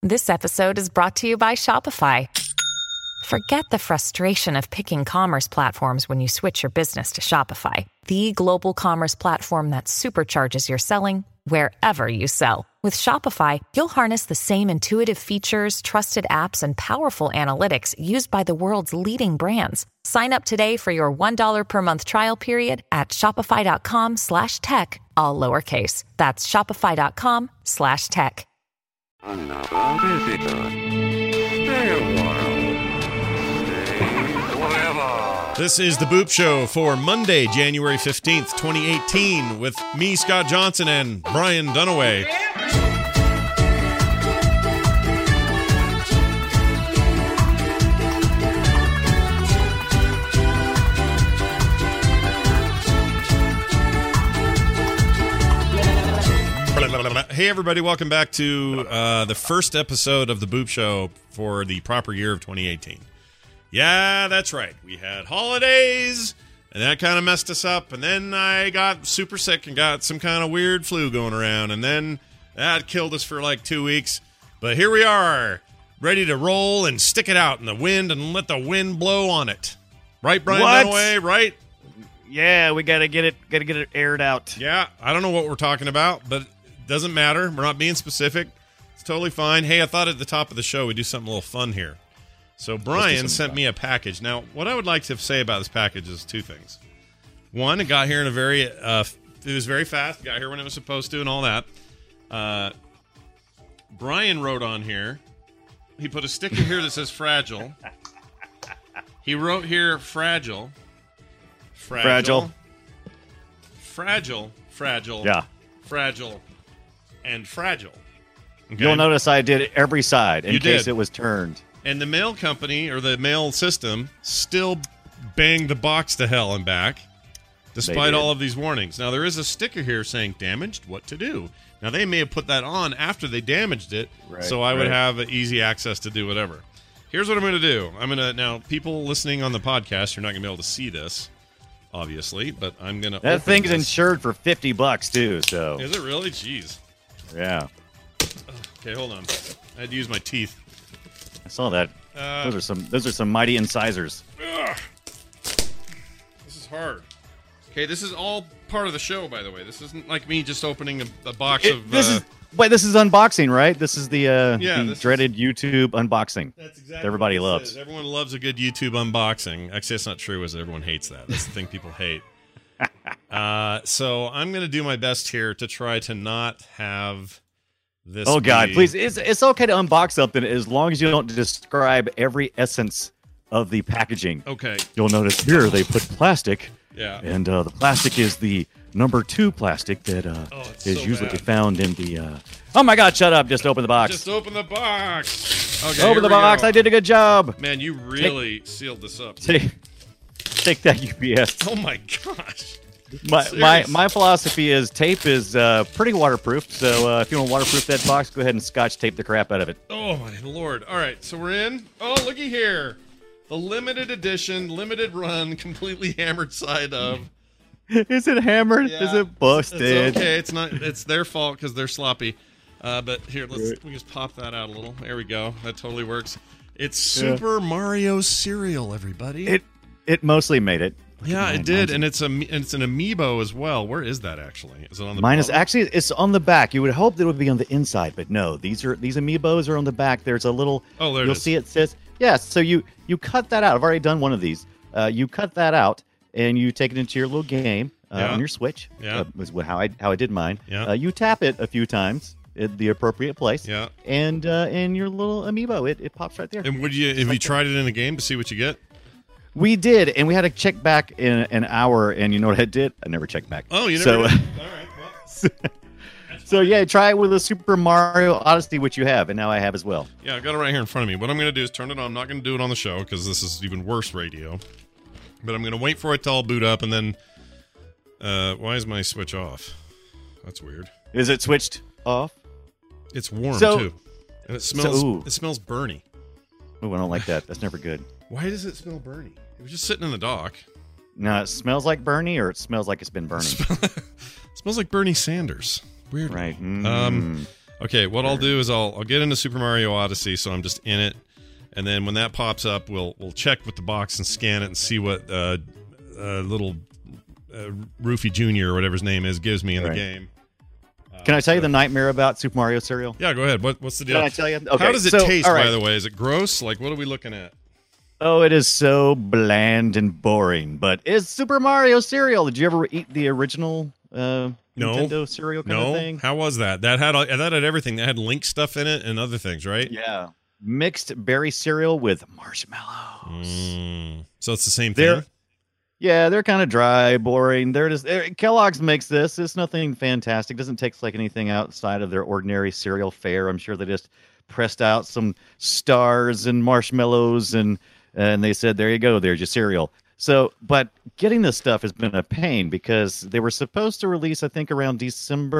This episode is brought to you by Shopify. Forget the frustration of picking commerce platforms when you switch your business to Shopify, the global commerce platform that supercharges your selling wherever you sell. With Shopify, you'll harness the same intuitive features, trusted apps, and powerful analytics used by the world's leading brands. Sign up today for your $1 per month trial period at shopify.com/tech, all lowercase. That's shopify.com/tech. Another visitor. Stay a while. Stay forever. This is the Boop Show for Monday, January 15th, 2018, with me, Scott Johnson, and Brian Dunaway. Hey, everybody, welcome back to the first episode of the Boop Show for the proper year of 2018. Yeah, that's right. We had holidays, and that kind of messed us up, and then I got super sick and got some kind of weird flu going around, and then that killed us for like 2 weeks. But here we are, ready to roll and stick it out in the wind and let the wind blow on it. Right, Brian Dunaway, right? Yeah, we gotta get it aired out. Yeah, I don't know what we're talking about, but doesn't matter. We're not being specific. It's totally fine. Hey, I thought at the top of the show we'd do something a little fun here. So Brian sent me a package. Now, what I would like to say about this package is two things. One, it got here in a very, it was very fast. It got here when it was supposed to and all that. Brian wrote on here, he put a sticker here that says fragile. He wrote here fragile. Fragile. Yeah. Fragile. And fragile. Okay? You'll notice I did every side in case it was turned. And the mail company, or the mail system, still banged the box to hell and back, despite all of these warnings. Now, there is a sticker here saying, damaged, what to do? Now, they may have put that on after they damaged it, so I would have easy access to do whatever. Here's what I'm going to do. Now, people listening on the podcast, you're not going to be able to see this, obviously, but I'm going to That thing's insured for $50 too, so. Is it really? Jeez. Yeah. Okay, hold on. I had to use my teeth. I saw that. Those are some mighty incisors. Ugh. This is hard. Okay, this is all part of the show, by the way. This isn't like me just opening a box of... This is unboxing, right? This is the this dreaded YouTube unboxing. That's exactly that everybody what loves. Is. Everyone loves a good YouTube unboxing. Actually, that's not true, is it? Everyone hates that. That's the thing people hate. So I'm going to do my best here to try to not have this. Oh, God, please. It's okay to unbox something as long as you don't describe every essence of the packaging. Okay. You'll notice here they put plastic. Yeah. And the plastic is the number 2 plastic that is so usually bad. found in the... Oh, my God, shut up. Just open the box. Just open the box. Okay, open the box. Go. I did a good job. Man, you really sealed this up. Take that, UPS. Oh, my gosh. My philosophy is tape is pretty waterproof, so if you want to waterproof that box, go ahead and scotch tape the crap out of it. Oh, my Lord. All right, so we're in. Oh, looky here. The limited edition, limited run, completely hammered side of. Is it hammered? Yeah. Is it busted? It's okay. It's not. It's their fault because they're sloppy. But here, we just pop that out a little. There we go. That totally works. It's Super Mario cereal, everybody. It mostly made it. Yeah, it did, and it's an amiibo as well. Where is that actually? Is it on the? Mine bottom? is actually it's on the back. You would hope that it would be on the inside, but no. These amiibos are on the back. There's a little. Oh, there it you'll is. see it says So you cut that out. I've already done one of these. You cut that out and you take it into your little game on your Switch. Yeah, was how I did mine. Yeah. You tap it a few times at the appropriate place. Yeah. And in your little amiibo, it pops right there. And have you tried it in a game to see what you get? We did, and we had to check back in an hour, and you know what I did? I never checked back. Oh, you never did? All right, well. So, yeah, try it with a Super Mario Odyssey, which you have, and now I have as well. Yeah, I got it right here in front of me. What I'm going to do is turn it on. I'm not going to do it on the show, because this is even worse radio. But I'm going to wait for it to all boot up, and then... why is my Switch off? That's weird. Is it switched off? It's warm, too. And it smells burny. Oh, I don't like that. That's never good. Why does it smell burny? It was just sitting in the dock. No, it smells like Bernie, or it smells like it's been burning? It smells like Bernie Sanders. Weird. Right. Okay, what I'll do is I'll get into Super Mario Odyssey, so I'm just in it, and then when that pops up, we'll check with the box and scan it and see what little Roofy Jr. or whatever his name is gives me in the game. Can I tell you the nightmare about Super Mario cereal? Yeah, go ahead. What's the deal? Can I tell you? Okay, how does it taste, by the way? Is it gross? Like, what are we looking at? Oh, it is so bland and boring, but it's Super Mario cereal. Did you ever eat the original Nintendo cereal kind of thing? How was that? That had everything. That had Link stuff in it and other things, right? Yeah. Mixed berry cereal with marshmallows. So it's the same thing? They're kind of dry, boring. They're just Kellogg's makes this. It's nothing fantastic. Doesn't take like anything outside of their ordinary cereal fare. I'm sure they just pressed out some stars and marshmallows and they said, there you go, there's your cereal. So, but getting this stuff has been a pain because they were supposed to release, I think, around the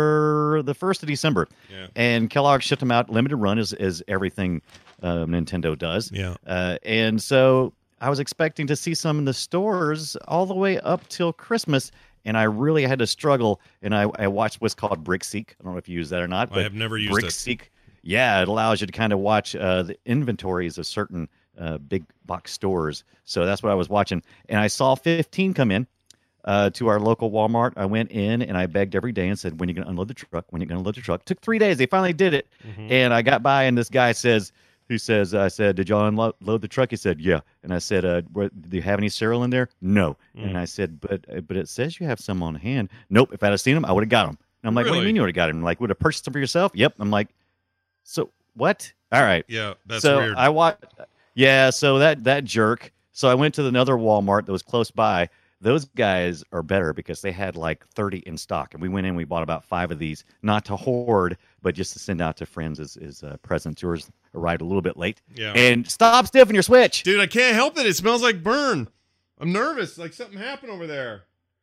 1st of December. Yeah. And Kellogg shipped them out limited run as everything Nintendo does. Yeah. And so I was expecting to see some in the stores all the way up till Christmas, and I really had to struggle. And I watched what's called BrickSeek. I don't know if you use that or not. But I have never used BrickSeek. Yeah, it allows you to kind of watch the inventories of certain big box stores. So that's what I was watching. And I saw 15 come in to our local Walmart. I went in and I begged every day and said, when are you going to unload the truck? When are you going to unload the truck? It took 3 days. They finally did it. Mm-hmm. And I got by and this guy says, I said, did y'all unload the truck? He said, yeah. And I said, do you have any cereal in there? No. And I said, but it says you have some on hand. Nope. If I'd have seen them, I would have got them. And I'm like, what do you mean you would have got them? Like, would have purchased them for yourself? Yep. I'm like, so what? All right. Yeah, that's so weird. I watched. Yeah, so that jerk. So I went to another Walmart that was close by. Those guys are better because they had like 30 in stock, and we went in. We bought about 5 of these, not to hoard, but just to send out to friends as presents. Yours arrived a little bit late. Yeah. And stop stiffing your switch, dude. I can't help it. It smells like burn. I'm nervous. Like something happened over there.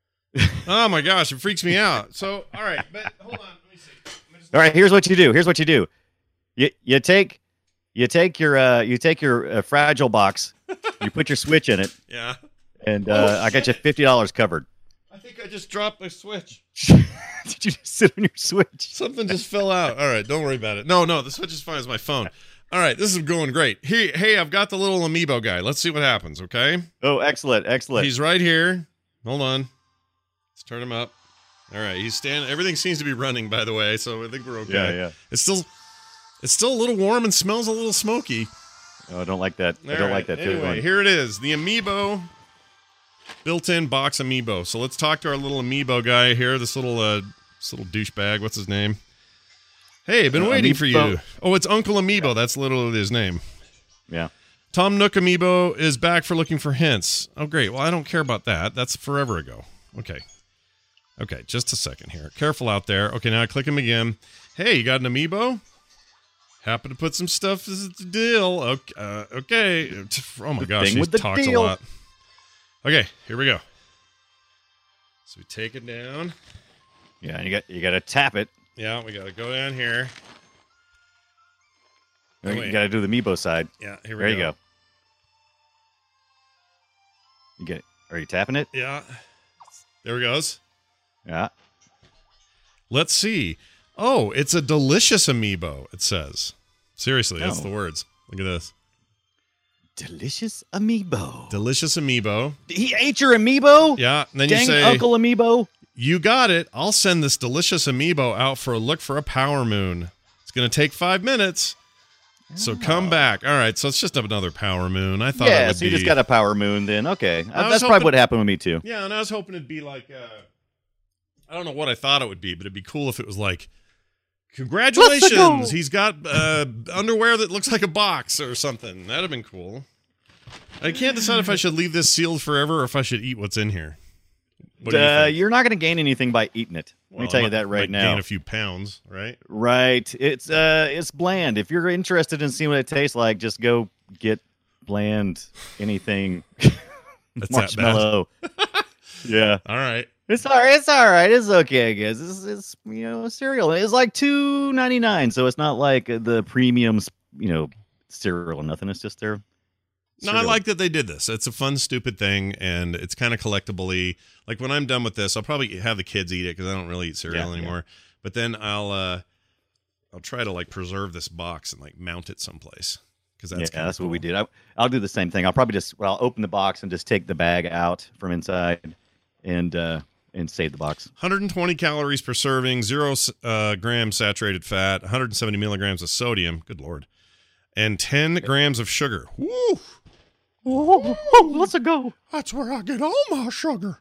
Oh my gosh, it freaks me out. So all right, but hold on. Let me see. All right, here's what you do. You take your fragile box, you put your switch in it. Yeah. And I got you $50 covered. I think I just dropped my switch. Did you just sit on your switch? Something just fell out. All right, don't worry about it. No, the switch is fine. It's my phone. All right, this is going great. Hey, I've got the little amiibo guy. Let's see what happens, okay? Oh, excellent. He's right here. Hold on. Let's turn him up. All right, he's standing. Everything seems to be running, by the way, so I think we're okay. Yeah. It's still a little warm and smells a little smoky. Oh, I don't like that. I don't like that. Anyway, here it is. The amiibo. Built-in box amiibo. So let's talk to our little amiibo guy here. This little douchebag. What's his name? Hey, been waiting for you. Oh, it's Uncle Amiibo. Yeah. That's literally his name. Yeah. Tom Nook Amiibo is back for looking for hints. Oh, great. Well, I don't care about that. That's forever ago. Okay, just a second here. Careful out there. Okay, now I click him again. Hey, you got an Amiibo? Happen to put some stuff as a deal. Okay. Oh my gosh, he talks a lot. Okay, here we go. So we take it down. Yeah, and you got to tap it. Yeah, we got to go down here. You got to do the Amiibo side. Yeah, here we go. There you go. You get it. Are you tapping it? Yeah. There it goes. Yeah. Let's see. Oh, it's a delicious Amiibo, it says. Seriously, that's the words. Look at this. Delicious Amiibo. Delicious Amiibo. He ate your Amiibo? Yeah. And then Dang, you say, Uncle Amiibo. You got it. I'll send this delicious Amiibo out for a look for a power moon. It's going to take 5 minutes. So come back. All right. So it's just another power moon. I thought it would so you just got a power moon then. Okay. That's probably what happened with me too. Yeah. And I was hoping it'd be like, I don't know what I thought it would be, but it'd be cool if it was like, congratulations. He's got underwear that looks like a box or something. That'd have been cool. I can't decide if I should leave this sealed forever or if I should eat what's in here. What do you think? You're not going to gain anything by eating it. Let me tell you that right now. Gain a few pounds, right? Right. It's bland. If you're interested in seeing what it tastes like, just go get bland anything. That's marshmallow. Yeah. All right. It's all right. It's all right. It's okay, guys. It's cereal. It's like $2.99, so it's not like the premium, cereal or nothing. It's just their. No, I like that they did this. It's a fun, stupid thing, and it's kind of collectible-y. Like, when I'm done with this, I'll probably have the kids eat it because I don't really eat cereal anymore. Yeah. But then I'll I'll try to like preserve this box and like mount it someplace because that's what we did. I'll do the same thing. I'll probably I'll open the box and just take the bag out from inside and save the box. 120 calories per serving, 0 grams saturated fat, 170 milligrams of sodium. Good Lord. And 10 grams of sugar. Woo! Oh, let's go. That's where I get all my sugar.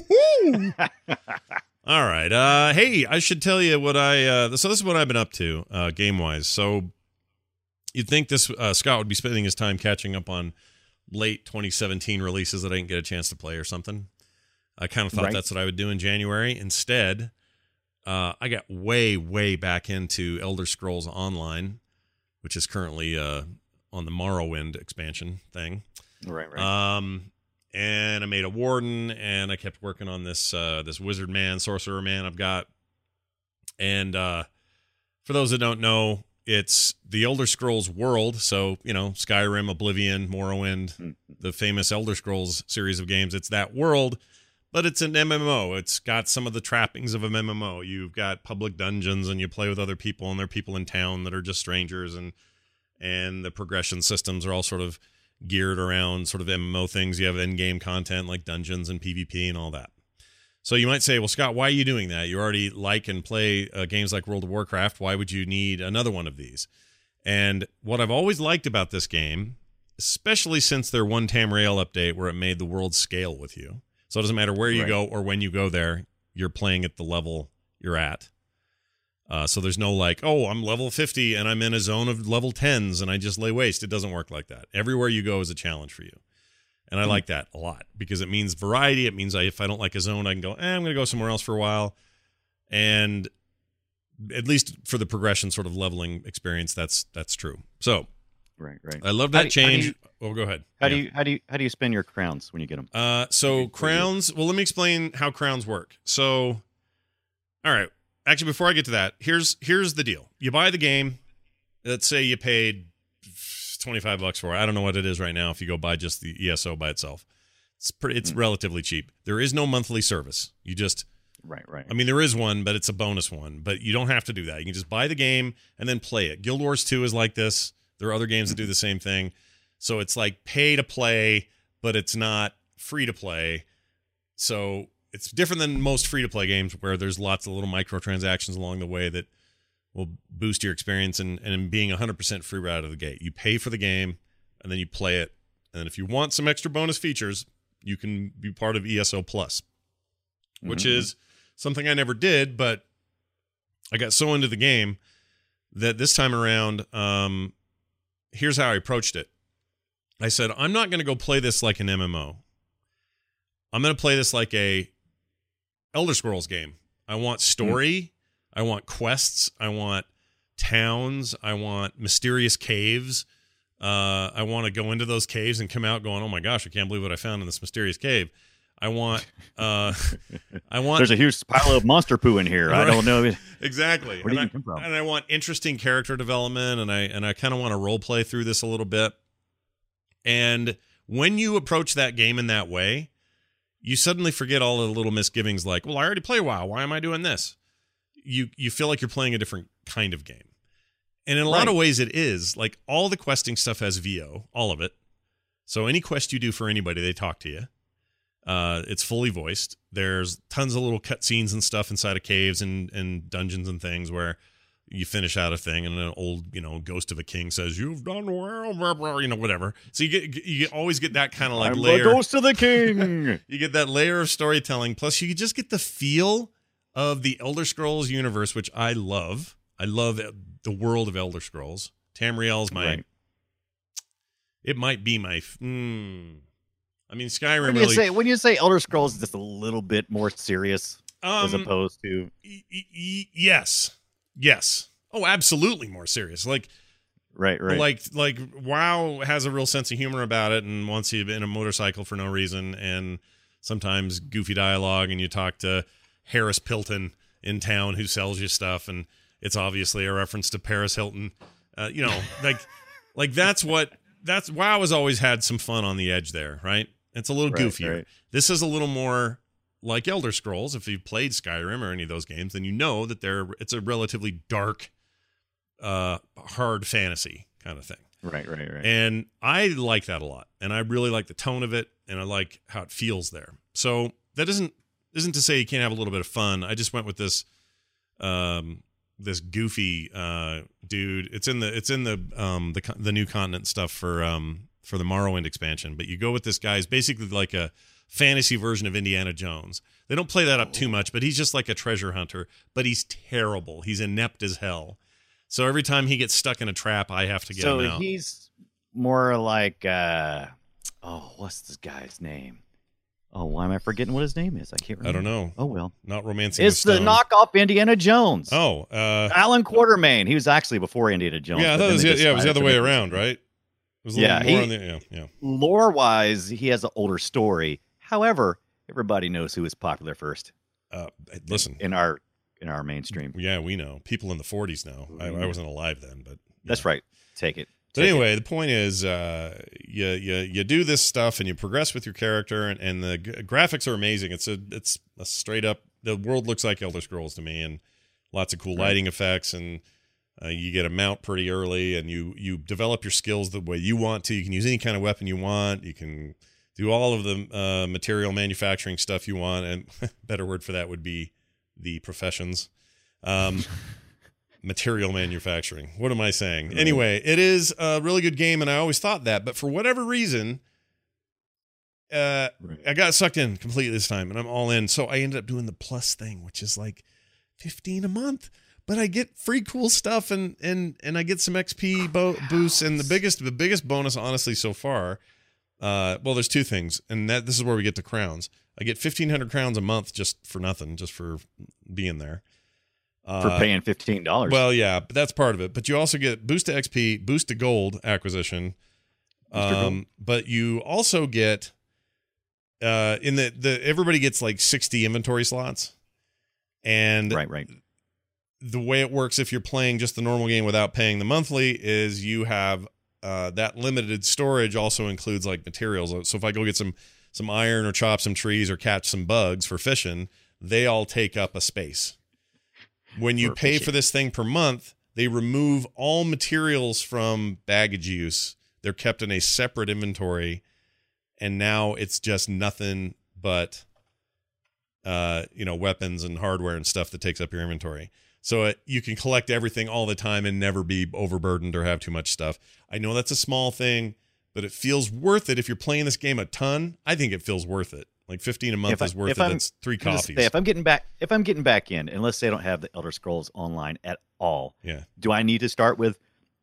All right. Hey, I should tell you what so this is what I've been up to game-wise. So you'd think this Scott would be spending his time catching up on late 2017 releases that I didn't get a chance to play or something. I kind of thought that's what I would do in January. Instead, I got way back into Elder Scrolls Online, which is currently on the Morrowind expansion thing. Right. And I made a warden, and I kept working on this wizard man, sorcerer man I've got. And for those that don't know, it's the Elder Scrolls world. So, Skyrim, Oblivion, Morrowind, the famous Elder Scrolls series of games. It's that world, but it's an MMO. It's got some of the trappings of a MMO. You've got public dungeons, and you play with other people, and there are people in town that are just strangers, and the progression systems are all sort of geared around sort of MMO things. You have end-game content like dungeons and PvP and all that. So you might say, well, Scott, why are you doing that? You already like and play games like World of Warcraft. Why would you need another one of these? And what I've always liked about this game, especially since their One Tamriel update where it made the world scale with you. So it doesn't matter where you go or when you go there, you're playing at the level you're at. So there's no like, oh, I'm level 50 and I'm in a zone of level 10s and I just lay waste. It doesn't work like that. Everywhere you go is a challenge for you. And I like that a lot because it means variety. It means if I don't like a zone, I can go, I'm going to go somewhere else for a while. And at least for the progression sort of leveling experience, that's true. So right. I love that change. Go ahead. How do you spend your crowns when you get them? So crowns, well, let me explain how crowns work. So, all right. Actually, before I get to that, here's the deal. You buy the game. Let's say you paid $25 for it. I don't know what it is right now if you go buy just the ESO by itself. It's relatively cheap. There is no monthly service. You just Right. I mean, there is one, but it's a bonus one. But you don't have to do that. You can just buy the game and then play it. Guild Wars 2 is like this. There are other games that do the same thing. So it's like pay to play, but it's not free to play. So it's different than most free-to-play games where there's lots of little microtransactions along the way that will boost your experience and being 100% free right out of the gate. You pay for the game, and then you play it. And if you want some extra bonus features, you can be part of ESO Plus, which is something I never did, but I got so into the game that this time around, here's how I approached it. I said, I'm not going to go play this like an MMO. I'm going to play this like a Elder Scrolls game. I want story. I want quests. I want towns. I want mysterious caves. I want to go into those caves and come out going, oh my gosh, I can't believe what I found in this mysterious cave. I want There's a huge pile of monster poo in here. I don't know. Exactly. Where do you come from? And I want interesting character development, and I kind of want to role play through this a little bit. And when you approach that game in that way, you suddenly forget all the little misgivings like, well, I already play WoW. Why am I doing this? You feel like you're playing a different kind of game. And in a lot of ways it is. Like all the questing stuff has VO, all of it. So any quest you do for anybody, they talk to you. It's fully voiced. There's tons of little cutscenes and stuff inside of caves and dungeons and things where you finish out a thing and an old, ghost of a king says, you've done well, blah, blah, whatever. So you always get that kind of like layer. The ghost of the king. You get that layer of storytelling. Plus you just get the feel of the Elder Scrolls universe, which I love. I love the world of Elder Scrolls. Tamriel's it might be my, I mean, Skyrim when you say Elder Scrolls is just a little bit more serious as opposed to Yes. Oh, absolutely more serious. Like right. Like WoW has a real sense of humor about it and wants you in a motorcycle for no reason and sometimes goofy dialogue and you talk to Harris Pilton in town who sells you stuff and it's obviously a reference to Paris Hilton. Like that's WoW has always had some fun on the edge there, right? It's a little goofier. Right. This is a little more like Elder Scrolls. If you've played Skyrim or any of those games, then you know that it's a relatively dark hard fantasy kind of thing. Right. And I like that a lot, and I really like the tone of it, and I like how it feels there. So that isn't to say you can't have a little bit of fun. I just went with this this goofy dude. It's in the new continent stuff for the Morrowind expansion. But you go with this guy's basically like a fantasy version of Indiana Jones. They don't play that up too much, but he's just like a treasure hunter. But he's terrible. He's inept as hell. So every time he gets stuck in a trap, I have to get him out. So he's more like what's this guy's name? Oh, why am I forgetting what his name is? I can't remember. I don't know. Oh, well. Not Romancing It's the the Stone. knockoff Indiana Jones. Oh. Alan Quartermain. He was actually before Indiana Jones. Yeah, I thought it was the other way around, right? It was a little more on the, yeah. Lore-wise, he has an older story. However, everybody knows who was popular first. Listen. In our mainstream. Yeah, we know. People in the 40s know. I wasn't alive then, but... That's right. Take it. But anyway, the point is, you do this stuff and you progress with your character, and the graphics are amazing. It's a straight up. The world looks like Elder Scrolls to me, and lots of cool lighting effects, and you get a mount pretty early, and you develop your skills the way you want to. You can use any kind of weapon you want. You can do all of the material manufacturing stuff you want, and better word for that would be the professions. Material manufacturing. What am I saying? Right. Anyway, it is a really good game, and I always thought that, but for whatever reason, I got sucked in completely this time, and I'm all in. So I ended up doing the plus thing, which is like $15 a month, but I get free cool stuff, and I get some XP boosts, and the biggest bonus, honestly, so far. Well, there's two things, and this is where we get to crowns. I get 1,500 crowns a month just for nothing, just for being there. For paying $15. Well, yeah, but that's part of it. But you also get boost to XP, boost to gold acquisition. But you also get in the everybody gets like 60 inventory slots. And right. The way it works if you're playing just the normal game without paying the monthly is you have that limited storage also includes like materials. So if I go get some iron or chop some trees or catch some bugs for fishing, they all take up a space. When you pay for this thing per month, they remove all materials from baggage use. They're kept in a separate inventory, and now it's just nothing but, weapons and hardware and stuff that takes up your inventory. So you can collect everything all the time and never be overburdened or have too much stuff. I know that's a small thing, but it feels worth it if you're playing this game a ton. I think it feels worth it. Like 15 a month is worth it. That's 3 coffees. If I'm getting back in, and let's say I don't have the Elder Scrolls Online at all, yeah. Do I need to start with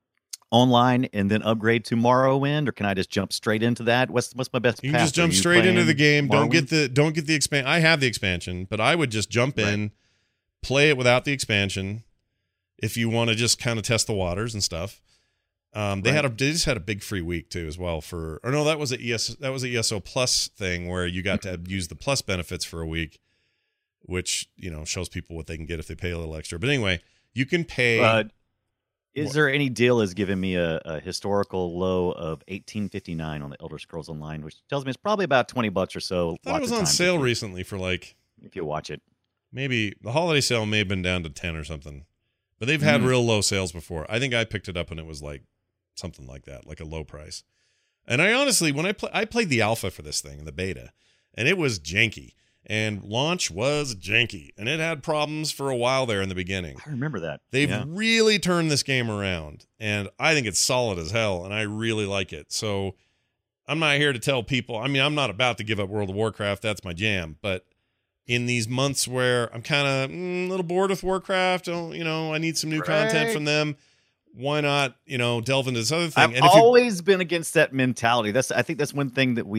online and then upgrade to Morrowind, or can I just jump straight into that? What's my best path? You can just jump straight into the game. Morrowind? Don't get the expansion. I have the expansion, but I would just jump in, play it without the expansion if you want to just kind of test the waters and stuff. They just had a big free week too as well that was a ESO Plus thing where you got to use the Plus benefits for a week, which shows people what they can get if they pay a little extra. But anyway, you can pay. Is there any deal is giving me a historical low of 1859 on the Elder Scrolls Online, which tells me it's probably about $20 or so. I thought it was on sale recently for like, if you watch it, maybe the holiday sale may have been down to 10 or something, but they've had real low sales before. I think I picked it up and it was like something like that, like a low price. And I honestly, when I played the alpha for this thing, the beta, and it was janky. And launch was janky. And it had problems for a while there in the beginning. I remember that. They've really turned this game around. And I think it's solid as hell. And I really like it. So I'm not here to tell people. I mean, I'm not about to give up World of Warcraft. That's my jam. But in these months where I'm kind of a little bored with Warcraft, I need some new content from them. Why not, delve into this other thing? I've always been against that mentality. I think that's one thing that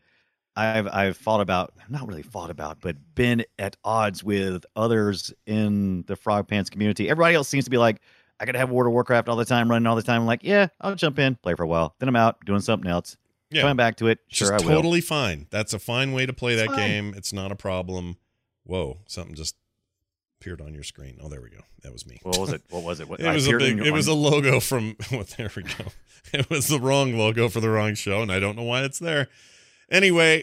I've thought about, not really thought about, but been at odds with others in the Frog Pants community. Everybody else seems to be like, I got to have World of Warcraft all the time, running all the time. I'm like, yeah, I'll jump in, play for a while. Then I'm out doing something else. Yeah. Coming back to it. Sure, I will. Totally fine. That's a fine way to play that game. It's not a problem. Whoa, something just appeared on your screen. Oh, there we go. That was me. What was it? It was a logo from, there we go. It was the wrong logo for the wrong show, and I don't know why it's there. Anyway,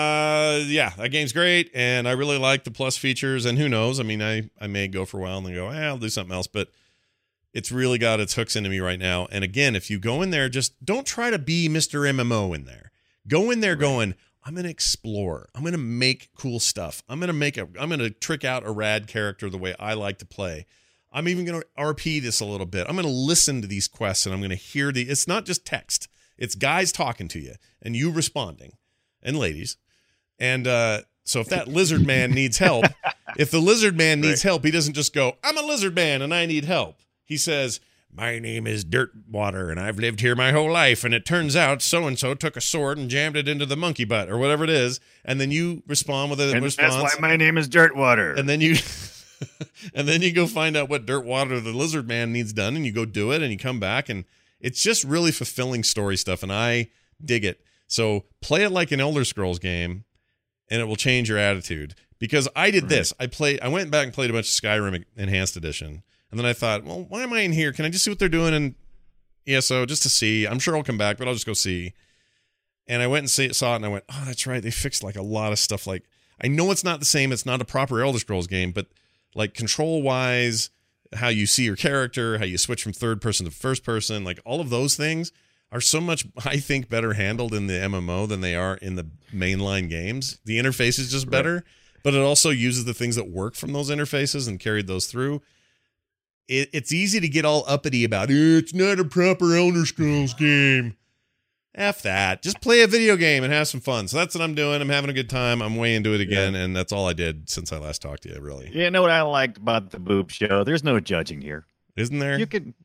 that game's great, and I really like the plus features, and who knows? I mean, I may go for a while and then go, I'll do something else, but It's really got its hooks into me right now. And again, if you go in there, just don't try to be Mr. MMO in there. Go in there going, I'm going to explore. I'm going to make cool stuff. I'm going to trick out a rad character the way I like to play. I'm even going to RP this a little bit. I'm going to listen to these quests and I'm going to hear it's not just text. It's guys talking to you and you responding, and ladies. And so if that lizard man needs help, if the lizard man needs help, he doesn't just go, I'm a lizard man and I need help. He says, my name is Dirtwater, and I've lived here my whole life, and it turns out so-and-so took a sword and jammed it into the monkey butt, or whatever it is, and then you respond with a response. That's why my name is Dirtwater. And then you and then you go find out what Dirtwater the lizard man needs done, and you go do it, and you come back, and it's just really fulfilling story stuff, and I dig it. So play it like an Elder Scrolls game, and it will change your attitude. Because I did this. I went back and played a bunch of Skyrim Enhanced Edition. And then I thought, well, why am I in here? Can I just see what they're doing in ESO just to see? I'm sure I'll come back, but I'll just go see. And I went and saw it, and I went, oh, that's right. They fixed like a lot of stuff. Like, I know it's not the same. It's not a proper Elder Scrolls game, but like control-wise, how you see your character, how you switch from third person to first person, like all of those things are so much, I think, better handled in the MMO than they are in the mainline games. The interface is just better, but it also uses the things that work from those interfaces and carried those through. It's easy to get all uppity about it's not a proper Elder Scrolls game. F that. Just play a video game and have some fun. So that's what I'm doing. I'm having a good time. I'm way into it again, and that's all I did since I last talked to you, really. You know what I liked about the Boob Show? There's no judging here. Isn't there? You can.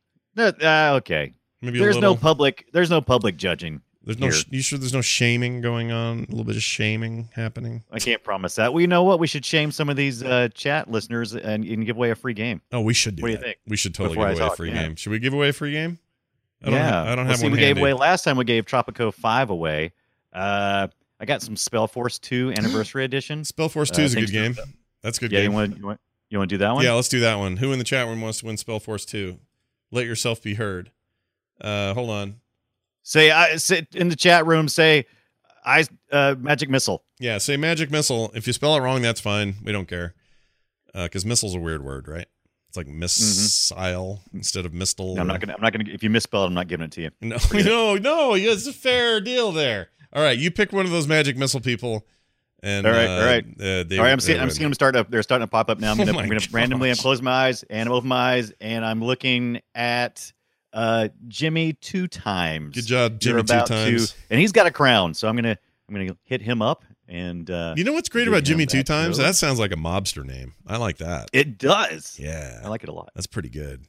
Okay. Maybe there's no public judging. There's no. You sure there's no shaming going on? A little bit of shaming happening. I can't promise that. Well, you know what? We should shame some of these chat listeners and give away a free game. Oh, we should do what that. Do you think? We should totally give away a free game. Should we give away a free game? I don't have one. We gave away last time. We gave Tropico 5 away. I got some Spellforce 2 Anniversary Edition. Spellforce 2 is a good game. That's a good game. You want to do that one? Yeah, let's do that one. Who in the chat room wants to win Spellforce 2? Let yourself be heard. Hold on. Say in the chat room. Say Magic Missile. Yeah, say Magic Missile. If you spell it wrong, that's fine. We don't care. Because missile's a weird word, right? It's like missile instead of mistle. No, I'm not gonna. If you misspell it, I'm not giving it to you. No. It's a fair deal there. All right, you pick one of those Magic Missile people. And all right. I'm seeing them start up. They're starting to pop up now. I'm gonna randomly. I'm closing my eyes and I'm open my eyes and I'm looking at Jimmy 2 times. Good job, Jimmy 2 times. And he's got a crown, so I'm gonna hit him up. And you know what's great about Jimmy 2 times? That sounds like a mobster name. I like that. It does. Yeah, I like it a lot. That's pretty good.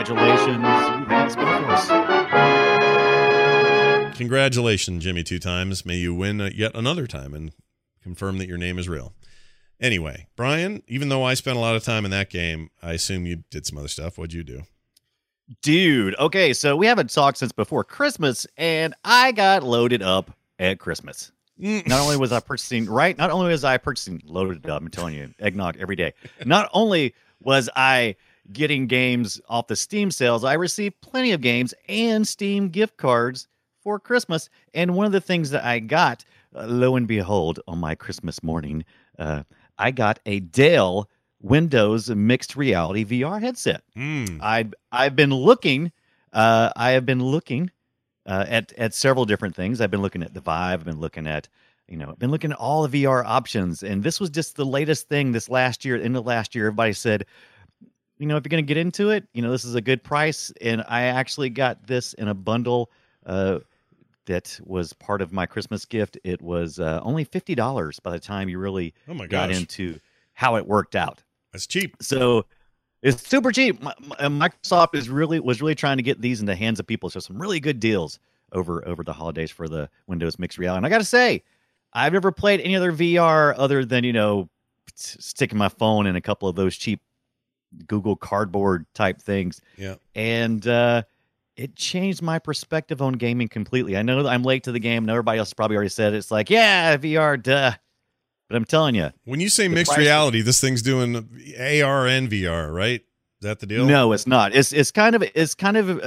Congratulations, Jimmy 2 times. May you win yet another time and confirm that your name is real. Anyway, Brian, even though I spent a lot of time in that game, I assume you did some other stuff. What'd you do? Dude, okay, so we haven't talked since before Christmas, and I got loaded up at Christmas. Not only was I purchasing loaded up, I'm telling you, eggnog every day. Not only was I getting games off the Steam sales, I received plenty of games and Steam gift cards for Christmas. And one of the things that I got, lo and behold, on my Christmas morning, I got a Dell Windows mixed reality VR headset. I've been looking. I have been looking at several different things. I've been looking at the Vive. I've been looking at all the VR options, and this was just the latest thing. This last year, end of last year, everybody said, if you're going to get into it, this is a good price. And I actually got this in a bundle that was part of my Christmas gift. It was only $50 by the time you really got into how it worked out. That's cheap. So it's super cheap. Microsoft was really trying to get these in the hands of people. So some really good deals over the holidays for the Windows mixed reality. And I got to say, I've never played any other VR other than, sticking my phone in a couple of those cheap Google Cardboard type things. Yeah. And it changed my perspective on gaming completely. I know I'm late to the game, and everybody else probably already said it. It's like, yeah, VR, duh. But I'm telling you, when you say mixed reality, this thing's doing AR and VR, right? Is that the deal? No, it's not. It's kind of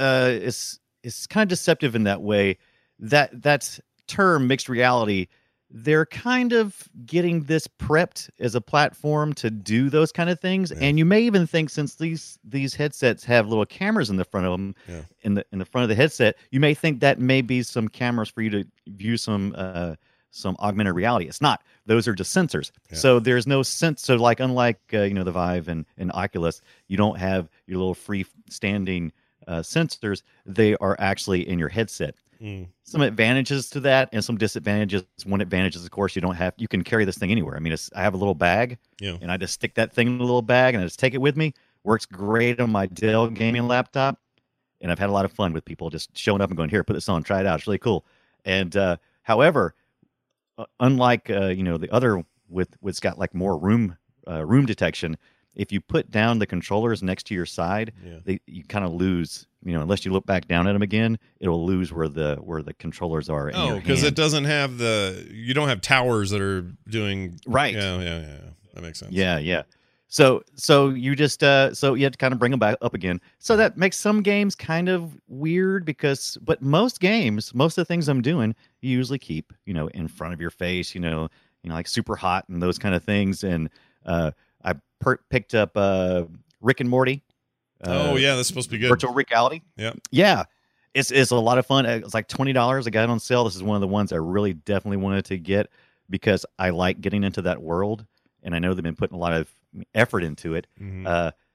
deceptive in that way. That term mixed reality they're kind of getting this prepped as a platform to do those kind of things. Yeah. And you may even think, since these headsets have little cameras in the front of them, Yeah. in the front of the headset, you may think that may be some cameras for you to view some augmented reality. It's not. Those are just sensors. Yeah. So there's no sense. So like, unlike the Vive and Oculus, you don't have your little freestanding sensors. They are actually in your headset. Some advantages to that and some disadvantages. One advantage is, of course, you can carry this thing anywhere. I mean, I have a little bag, and I just stick that thing in a little bag and I just take it with me. Works great on my Dell gaming laptop, and I've had a lot of fun with people just showing up and going, "Here, put this on, try it out. It's really cool." And however, unlike the other with it's got like more room detection. If you put down the controllers next to your side, you kind of lose. Unless you look back down at them again, it'll lose where the controllers are. Oh, because it doesn't have you don't have towers that are doing right. Yeah. That makes sense. Yeah. So you just so you have to kind of bring them back up again. So that makes some games kind of weird but most games, most of the things I'm doing, you usually keep in front of your face. Like Super Hot and those kind of things. And I picked up Rick and Morty. That's supposed to be good. Virtual reality. Yeah. It's a lot of fun. It's like $20. I got it on sale. This is one of the ones I really definitely wanted to get because I like getting into that world, and I know they've been putting a lot of effort into it. Mm-hmm.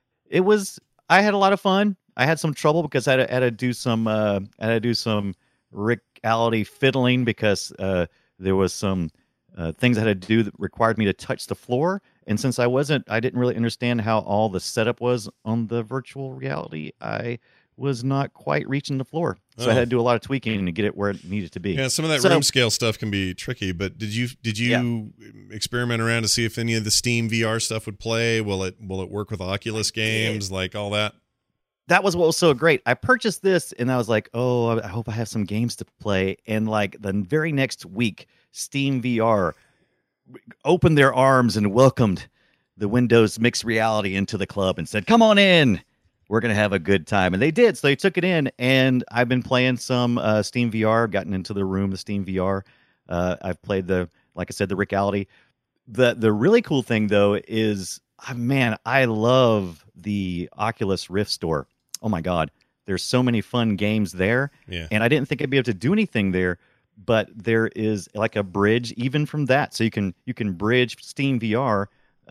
I had a lot of fun. I had some trouble because I had to do some reality fiddling because there was some things I had to do that required me to touch the floor. And since I didn't really understand how all the setup was on the virtual reality, I was not quite reaching the floor. So I had to do a lot of tweaking to get it where it needed to be. Yeah, some of that room scale stuff can be tricky, but did you experiment around to see if any of the Steam VR stuff would play? Will it work with Oculus games, like all that? That was what was so great. I purchased this and I was like, oh, I hope I have some games to play. And like the very next week, Steam VR opened their arms and welcomed the Windows mixed reality into the club and said, "Come on in. We're going to have a good time." And they did. So they took it in, and I've been playing some Steam VR, gotten into the room, the Steam VR. I've played like I said, the Reality. The really cool thing, though, is, man, I love the Oculus Rift store. Oh, my God. There's so many fun games there. Yeah. And I didn't think I'd be able to do anything there, but there is like a bridge even from that. So you can bridge Steam VR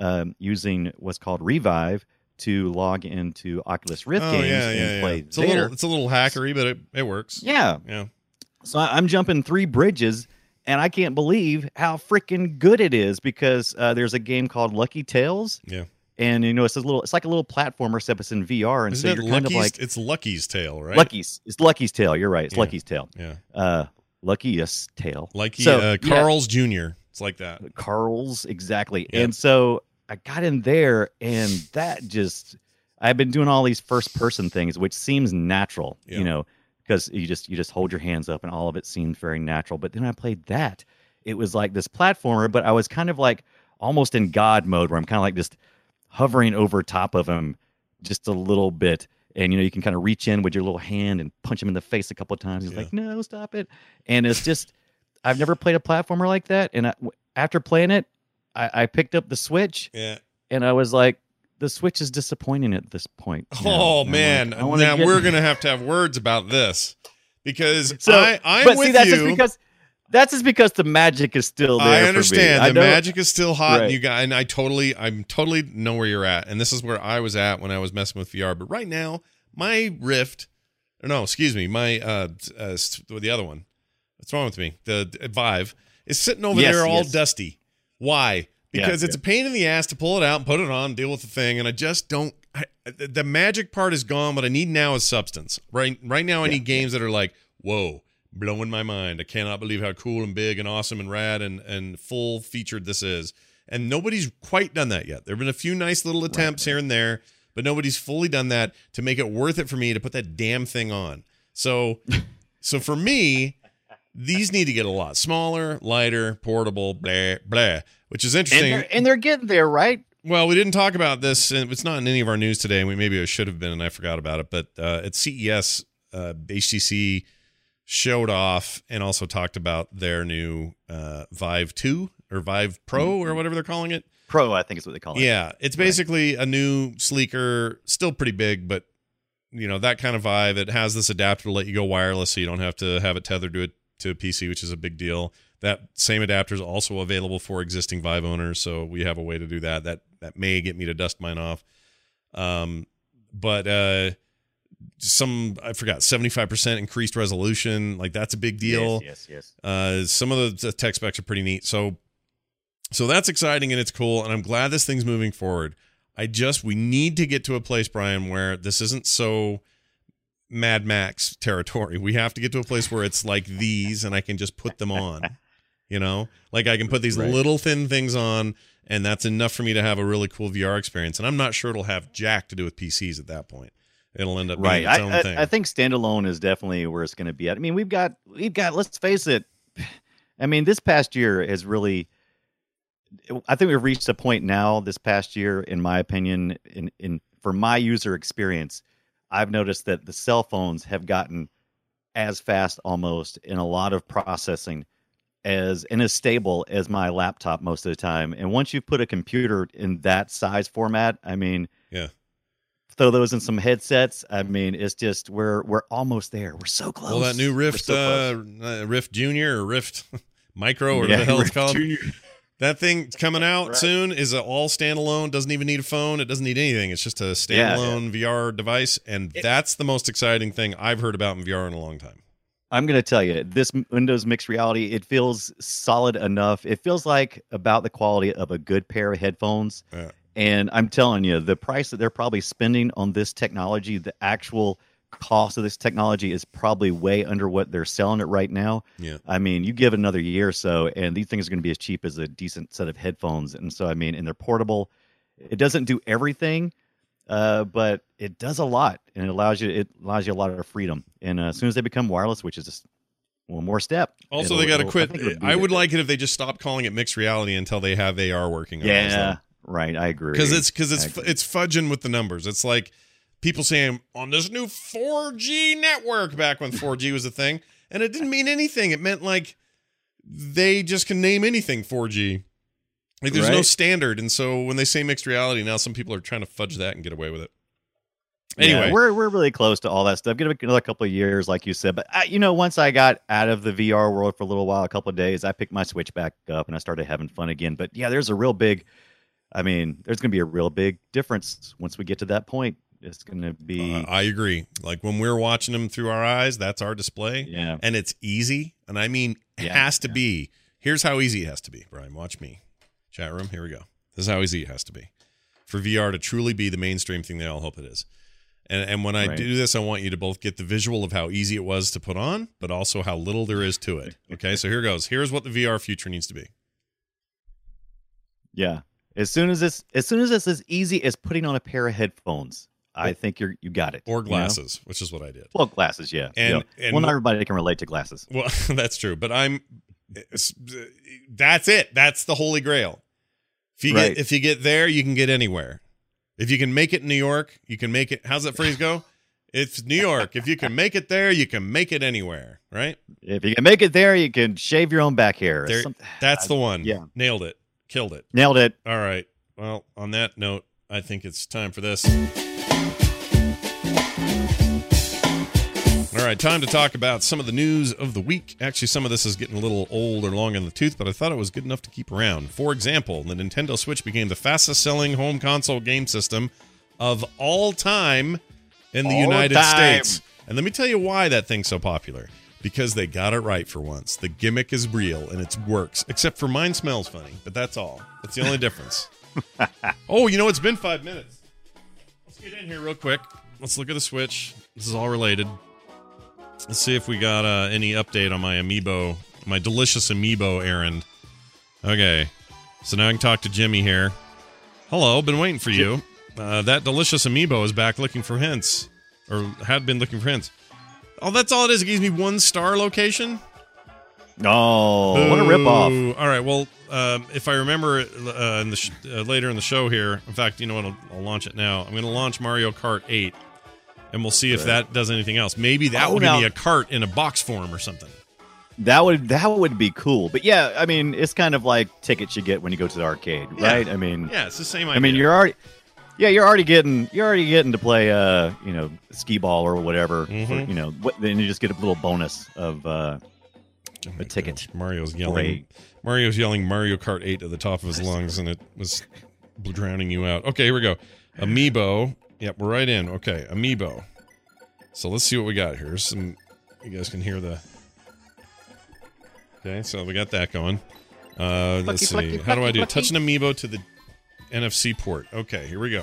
using what's called Revive to log into Oculus Rift games and play there. It's a little hackery, but it works. Yeah. Yeah. So I'm jumping 3 bridges, and I can't believe how freaking good it is because there's a game called Lucky Tales. Yeah. And it's like a little platformer except it's in VR, and Isn't so you're Lucky's, kind of like it's Lucky's Tale, right? It's Lucky's Tale. You're right. It's Lucky's Tale. Yeah. Lucky's Tale. Lucky Carl's Jr. It's like that. Carl's, exactly. Yeah. And so I got in there, and that I've been doing all these first person things, which seems natural, because you just hold your hands up and all of it seemed very natural. But then I played that. It was like this platformer, but I was kind of like almost in God mode where I'm kind of like just hovering over top of him just a little bit. And, you can kind of reach in with your little hand and punch him in the face a couple of times. He's like, "No, stop it." And it's just, I've never played a platformer like that. And after playing it, I picked up the Switch. Yeah. And I was like, the Switch is disappointing at this point. Oh, man. Like, now we're going to have words about this because I'm with you. That's just because the magic is still there. I understand. For me. The magic is still hot, right. and I'm totally know where you're at. And this is where I was at when I was messing with VR. But right now, my Rift, my the other one. What's wrong with me? The Vive is sitting over there all dusty. Why? Because it's a pain in the ass to pull it out and put it on, deal with the thing, and I just don't. The magic part is gone. What I need now is substance. Right now, I need games that are like, whoa, blowing my mind. I cannot believe how cool and big and awesome and rad and full featured this is. And nobody's quite done that yet. There have been a few nice little attempts here and there, but nobody's fully done that to make it worth it for me to put that damn thing on. So for me, these need to get a lot smaller, lighter, portable, blah, blah, which is interesting. And they're getting there, right? Well, we didn't talk about this, and it's not in any of our news today, and maybe it should have been, and I forgot about it, but at CES, HTC showed off and also talked about their new Vive 2 or Vive Pro or whatever they're calling it. Pro, I think is what they call it. Yeah, it's basically a new, sleeker, still pretty big, but that kind of Vive. It has this adapter to let you go wireless, so you don't have to have it tethered to a PC, which is a big deal. That same adapter is also available for existing Vive owners, so we have a way to do that. That may get me to dust mine off. But I forgot, 75% increased resolution. Like, that's a big deal. Yes. Some of the tech specs are pretty neat. So that's exciting and it's cool, and I'm glad this thing's moving forward. We need to get to a place, Brian, where this isn't so Mad Max territory. We have to get to a place where it's like these, and I can just put them on. Like I can put these little thin things on, and that's enough for me to have a really cool VR experience. And I'm not sure it'll have jack to do with PCs at that point. It'll end up being its own thing. I think standalone is definitely where it's going to be at. I mean, we've got. Let's face it. I mean, this past year has really. I think we've reached a point now this past year, in my opinion, for my user experience, I've noticed that the cell phones have gotten as fast almost in a lot of processing as stable as my laptop most of the time. And once you put a computer in that size format, I mean, throw those in some headsets. I mean, it's just we're almost there. We're so close. Well, that new Rift, Rift Junior or Rift Micro or whatever the hell it's called. Junior. That thing coming out soon is all standalone, doesn't even need a phone. It doesn't need anything. It's just a standalone VR device, and that's the most exciting thing I've heard about in VR in a long time. I'm going to tell you, this Windows Mixed Reality, it feels solid enough. It feels like about the quality of a good pair of headphones. Yeah. And I'm telling you, the price that they're probably spending on this technology, the actual cost of this technology is probably way under what they're selling it right now. Yeah. I mean, you give it another year or so, and these things are going to be as cheap as a decent set of headphones. And so, I mean, and they're portable. It doesn't do everything, but it does a lot, and it allows you a lot of freedom. And as soon as they become wireless, which is just one more step. Also, they got to quit. I would like it if they just stopped calling it mixed reality until they have AR working. Yeah, right. I agree. Because it's fudging with the numbers. It's like people saying on this new 4G network back when 4G was a thing, and it didn't mean anything. It meant like they just can name anything 4G. Like there's no standard, and so when they say mixed reality, now some people are trying to fudge that and get away with it. Anyway, yeah, we're really close to all that stuff. Give it another couple of years, like you said. But once I got out of the VR world for a little while, a couple of days, I picked my Switch back up and I started having fun again. But yeah, there's going to be a real big difference once we get to that point. It's going to be. I agree. Like when we're watching them through our eyes, that's our display. Yeah, and it's easy. And I mean, it has to be. Here's how easy it has to be, Brian. Watch me. Chat room. Here we go. This is how easy it has to be for VR to truly be the mainstream thing they all hope it is. And when I do this, I want you to both get the visual of how easy it was to put on, but also how little there is to it. Okay, so here goes. Here's what the VR future needs to be. Yeah, as soon as it's as easy as putting on a pair of headphones, I think you got it. Or glasses, which is what I did. Well, glasses, yeah. And not everybody can relate to glasses. Well, that's true, but that's it. That's the holy grail. If you get there, you can get anywhere. If you can make it in New York, you can make it. How's that phrase go? It's New York. If you can make it there, you can make it anywhere, right? If you can make it there, you can shave your own back hair. That's the one. Yeah. Nailed it. Killed it. Nailed it. All right. Well, on that note, I think it's time for this. All right, time to talk about some of the news of the week. Actually, some of this is getting a little old or long in the tooth, but I thought it was good enough to keep around. For example, the Nintendo Switch became the fastest-selling home console game system of all time in the United States. And let me tell you why that thing's so popular. Because they got it right for once. The gimmick is real, and it works. Except for mine smells funny, but that's all. That's the only difference. Oh, it's been 5 minutes. Let's get in here real quick. Let's look at the Switch. This is all related. Let's see if we got any update on my delicious amiibo errand. Okay, so now I can talk to Jimmy here. Hello, been waiting for you. That delicious amiibo is back looking for hints, or had been looking for hints. Oh, that's all it is. It gives me 1-star location? Oh, what a ripoff. All right, well, if I remember later in the show here, in fact, you know what, I'll launch it now. I'm going to launch Mario Kart 8. and we'll see if that does anything else. Maybe that will give me a cart in a box form or something. That would be cool. But yeah, I mean, it's kind of like tickets you get when you go to the arcade, right? I mean, yeah, it's the same idea. I mean, you're already getting to play skee ball or whatever. Mm-hmm. Then you just get a little bonus of a ticket. Gosh, Mario's yelling Mario Kart 8 to the top of his lungs, and it was drowning you out. Okay, here we go. Amiibo. Yep, we're right in. Okay, Amiibo. So let's see what we got here. You guys can hear the... Okay, so we got that going. Let's see. How do I do it? Touch an Amiibo to the NFC port. Okay, here we go.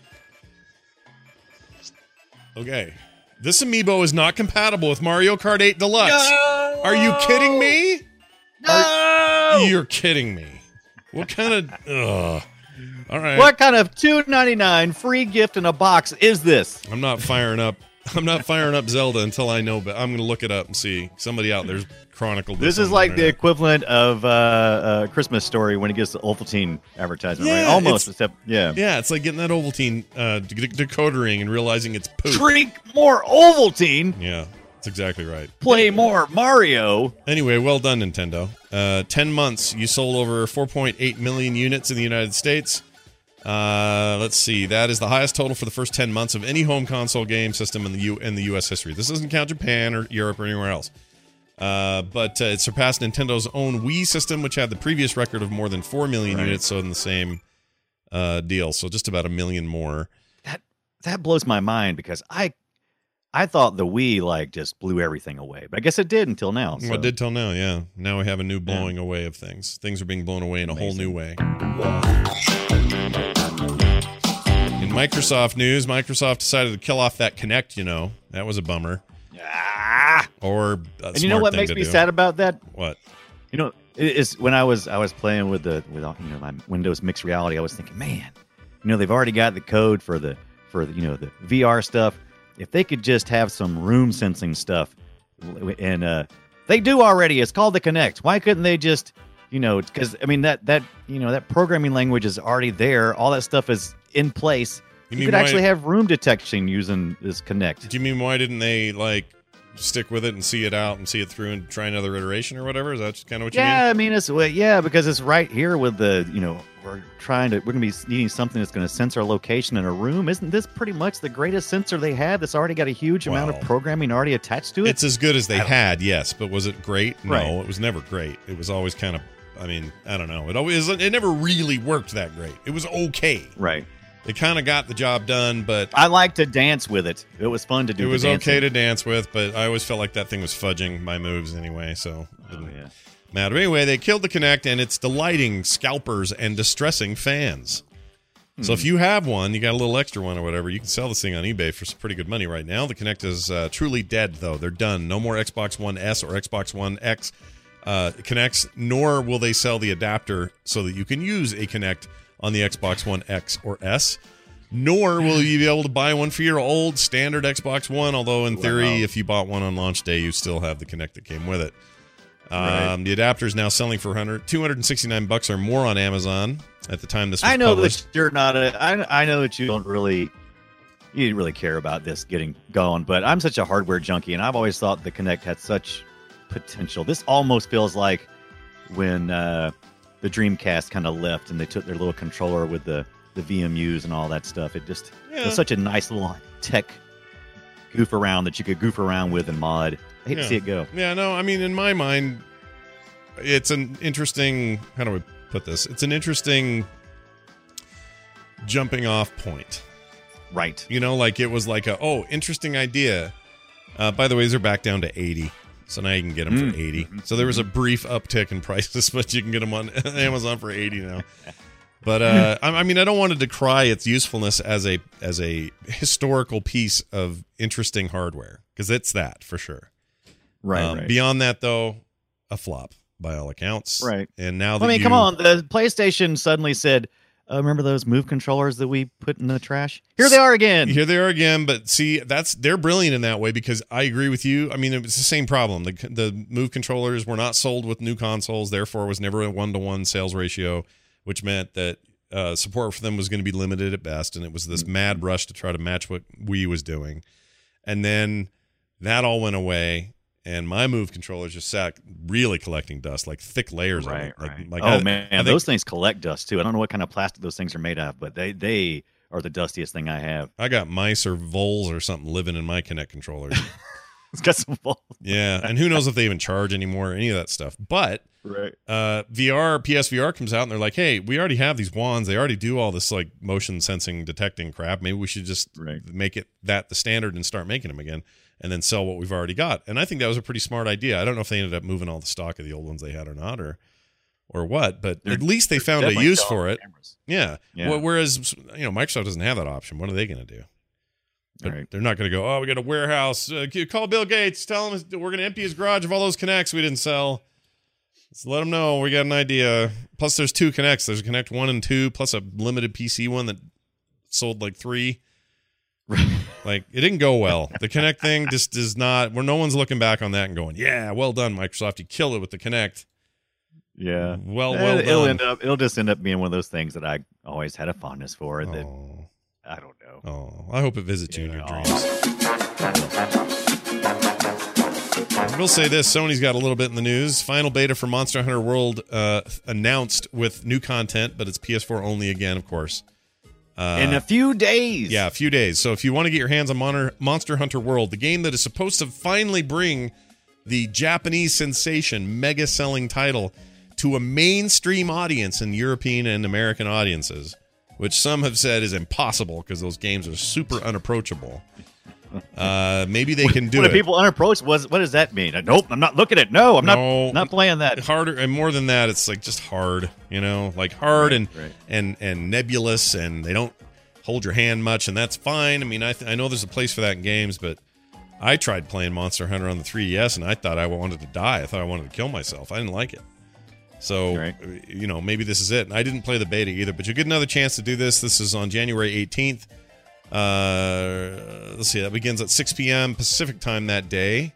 Okay. This Amiibo is not compatible with Mario Kart 8 Deluxe. No! Are you kidding me? No! You're kidding me. What kind of... Ugh. All right. What kind of $2.99 free gift in a box is this? I'm not firing up Zelda until I know, but I'm going to look it up and see. Somebody out there's chronicled this. This is like the equivalent of a Christmas Story when it gets the Ovaltine advertisement, right? Almost, except, yeah. Yeah, it's like getting that Ovaltine decoder ring and realizing it's poop. Drink more Ovaltine. Yeah, that's exactly right. Play more Mario. Anyway, well done, Nintendo. 10 months, you sold over 4.8 million units in the United States. Let's see. That is the highest total for the first 10 months of any home console game system in the U.S. history. This doesn't count Japan or Europe or anywhere else. But it surpassed Nintendo's own Wii system, which had the previous record of more than 4 million units, so in the same deal. So just about a million more. That blows my mind because I thought the Wii just blew everything away, but I guess it did until now. So. Well, it did till now, yeah. Now we have a new blowing away of things. Things are being blown away in a whole new way. In Microsoft news, Microsoft decided to kill off that Kinect, That was a bummer. Or and you know what makes me sad about that? What? It's when I was playing with my Windows mixed reality, I was thinking, man, they've already got the code for the the VR stuff. If they could just have some room sensing stuff, and they do already. It's called the Kinect. Why couldn't they just, because I mean that programming language is already there. All that stuff is in place. You could actually have room detection using this Kinect. Do you mean why didn't they stick with it and see it out and see it through and try another iteration or whatever? Is that just kind of what you mean? Yeah, I mean because it's right here with the we're going to be needing something that's going to sense our location in a room. Isn't this pretty much the greatest sensor they have that's already got a huge amount of programming already attached to it? It's as good as they had, yes, but was it great? No, It was never great. It was always kind of, I don't know. It never really worked that great. It was okay. Right. It kind of got the job done, but... I like to dance with it. It was fun to do. It was okay to dance with, but I always felt like that thing was fudging my moves anyway, so... Matter. But anyway, they killed the Kinect, and it's delighting scalpers and distressing fans. So if you have one, you got a little extra one or whatever, you can sell this thing on eBay for some pretty good money right now. The Kinect is truly dead, though. They're done. No more Xbox One S or Xbox One X Kinects, nor will they sell the adapter so that you can use a Kinect on the Xbox One X or S, nor will you be able to buy one for your old standard Xbox One, although in theory, if you bought one on launch day, you still have the Kinect that came with it. The adapter is now selling for $269 or more on Amazon at the time this was published. That you're not I know that you didn't really care about this getting going, but I'm such a hardware junkie, and I've always thought the Kinect had such potential. This almost feels like when the Dreamcast kind of left and they took their little controller with the VMUs and all that stuff. It just was such a nice little tech goof around that you could goof around with and mod. I hate to see it go. Yeah, no, I mean, in my mind, it's an interesting, how do I put this? It's an interesting jumping off point. Right. It was like interesting idea. By the way, these are back down to 80. So now you can get them for 80. So there was a brief uptick in prices, but you can get them on Amazon for 80 now. But I don't want to decry its usefulness as a historical piece of interesting hardware, because it's that for sure. Right. Beyond that, though, a flop by all accounts. Right. And now that come on, the PlayStation suddenly said, remember those Move controllers that we put in the trash? Here they are again. But see, they're brilliant in that way, because I agree with you. I mean, it was the same problem. The Move controllers were not sold with new consoles, therefore was never a 1-to-1 sales ratio, which meant that support for them was going to be limited at best, and it was this mad rush to try to match what Wii was doing. And then that all went away, and my Move controllers just sat really collecting dust, like thick layers of it. Like, oh, man, those things collect dust, too. I don't know what kind of plastic those things are made of, but they are the dustiest thing I have. I got mice or voles or something living in my Kinect controllers. It's got some voles. Yeah, and who knows if they even charge anymore, any of that stuff. But PSVR comes out, and they're like, hey, we already have these wands. They already do all this like motion sensing detecting crap. Maybe we should just make it the standard and start making them again, and then sell what we've already got. And I think that was a pretty smart idea. I don't know if they ended up moving all the stock of the old ones they had or not, or what, but at least they found a use for it. Yeah. Well, whereas Microsoft doesn't have that option. What are they going to do? They're not going to go, oh, we got a warehouse. Call Bill Gates. Tell him we're going to empty his garage of all those Kinects we didn't sell. Let's let them know we got an idea. Plus, there's 2 Kinects. There's a Kinect 1 and 2, plus a limited PC one that sold like 3. Like, it didn't go well. The Kinect thing just does not, where no one's looking back on that and going, yeah, well done, Microsoft. You killed it with the Kinect. Yeah. Well done. It'll just end up being one of those things that I always had a fondness for. That I don't know. Oh, I hope it visits you in your dreams. I will say this, Sony's got a little bit in the news. Final beta for Monster Hunter World announced with new content, but it's PS4 only again, of course. In a few days. Yeah, a few days. So if you want to get your hands on Monster Hunter World, the game that is supposed to finally bring the Japanese sensation, mega-selling title to a mainstream audience in European and American audiences, which some have said is impossible because those games are super unapproachable. Maybe they can do it. What are people unapproachable? What does that mean? Nope, I'm not looking at it. No, I'm not playing that. Harder and more than that, it's like just hard, like hard and nebulous, and they don't hold your hand much, and that's fine. I mean, I know there's a place for that in games, but I tried playing Monster Hunter on the 3DS, and I thought I wanted to die. I thought I wanted to kill myself. I didn't like it. So, maybe this is it. And I didn't play the beta either, but you'll get another chance to do this. This is on January 18th. Let's see, that begins at 6 p.m. Pacific time that day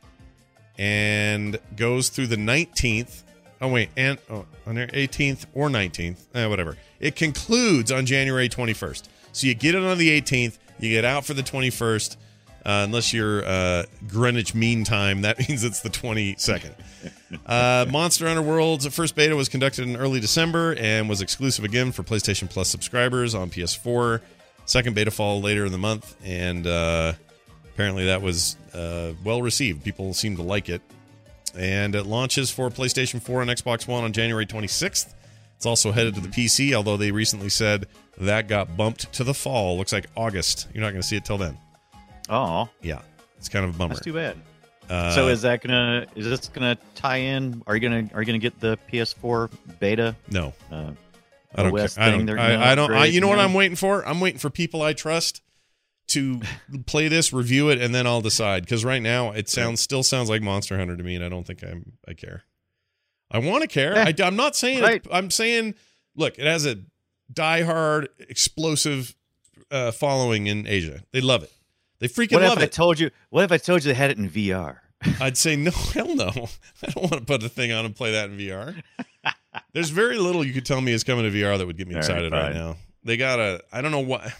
and goes through the 19th. Oh, wait, on the 18th or 19th, whatever. It concludes on January 21st. So you get it on the 18th, you get out for the 21st. Unless you're Greenwich Mean Time, that means it's the 22nd. Monster Hunter World's first beta was conducted in early December and was exclusive again for PlayStation Plus subscribers on PS4. Second beta followed later in the month, and apparently that was well received. People seem to like it. And it launches for PlayStation 4 and Xbox One on January 26th. It's also headed to the PC, although they recently said that got bumped to the fall. Looks like August. You're not going to see it till then. Oh, yeah, it's kind of a bummer. That's too bad. So is this gonna tie in? Are you gonna get the PS4 beta? No, I don't care. I don't. You know what I'm waiting for? I'm waiting for people I trust to play this, review it, and then I'll decide. Because right now it still sounds like Monster Hunter to me, and I don't think I care. I want to care. I'm not saying. I'm saying, look, it has a diehard, explosive following in Asia. They love it. They freaking love it. What if I told you they had it in VR? I'd say no, hell no. I don't want to put a thing on and play that in VR. There's very little you could tell me is coming to VR that would get me excited right now. They got I don't know what.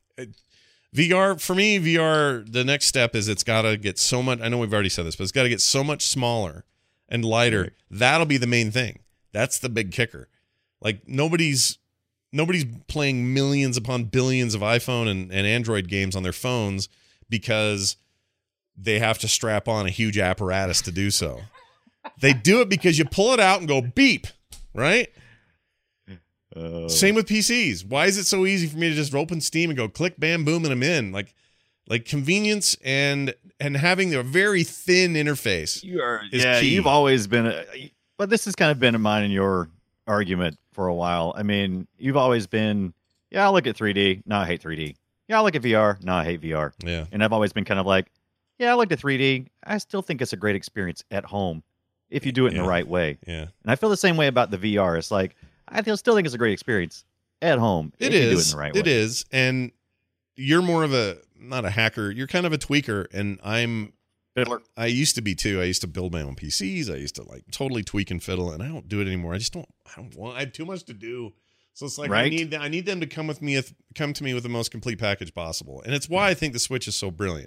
VR, for me, the next step is it's got to get so much, I know we've already said this, but it's got to get so much smaller and lighter. Right. That'll be the main thing. That's the big kicker. Like, nobody's playing millions upon billions of iPhone and Android games on their phones because they have to strap on a huge apparatus to do so. They do it because you pull it out and go beep, right? Same with PCs. Why is it so easy for me to just open Steam and go click, bam, boom, and I'm in? Like convenience and having a very thin interface. Key. You've always been, but this has kind of been a mine and your argument for a while. I mean, you've always been, I look at 3D. No, I hate 3D. Yeah, I look at VR. No, I hate VR. Yeah. And I've always been kind of like, I look at 3D. I still think it's a great experience at home if you do it in the right way. Yeah. And I feel the same way about the VR. It's like, I still think it's a great experience at home if you do it in the right way. It is. And you're more of not a hacker. You're kind of a tweaker. And I'm fiddler. I used to be too. I used to build my own PCs. I used to totally tweak and fiddle, and I don't do it anymore. I have too much to do. So it's like, right? I need them to come to me with the most complete package possible. And it's why I think the Switch is so brilliant.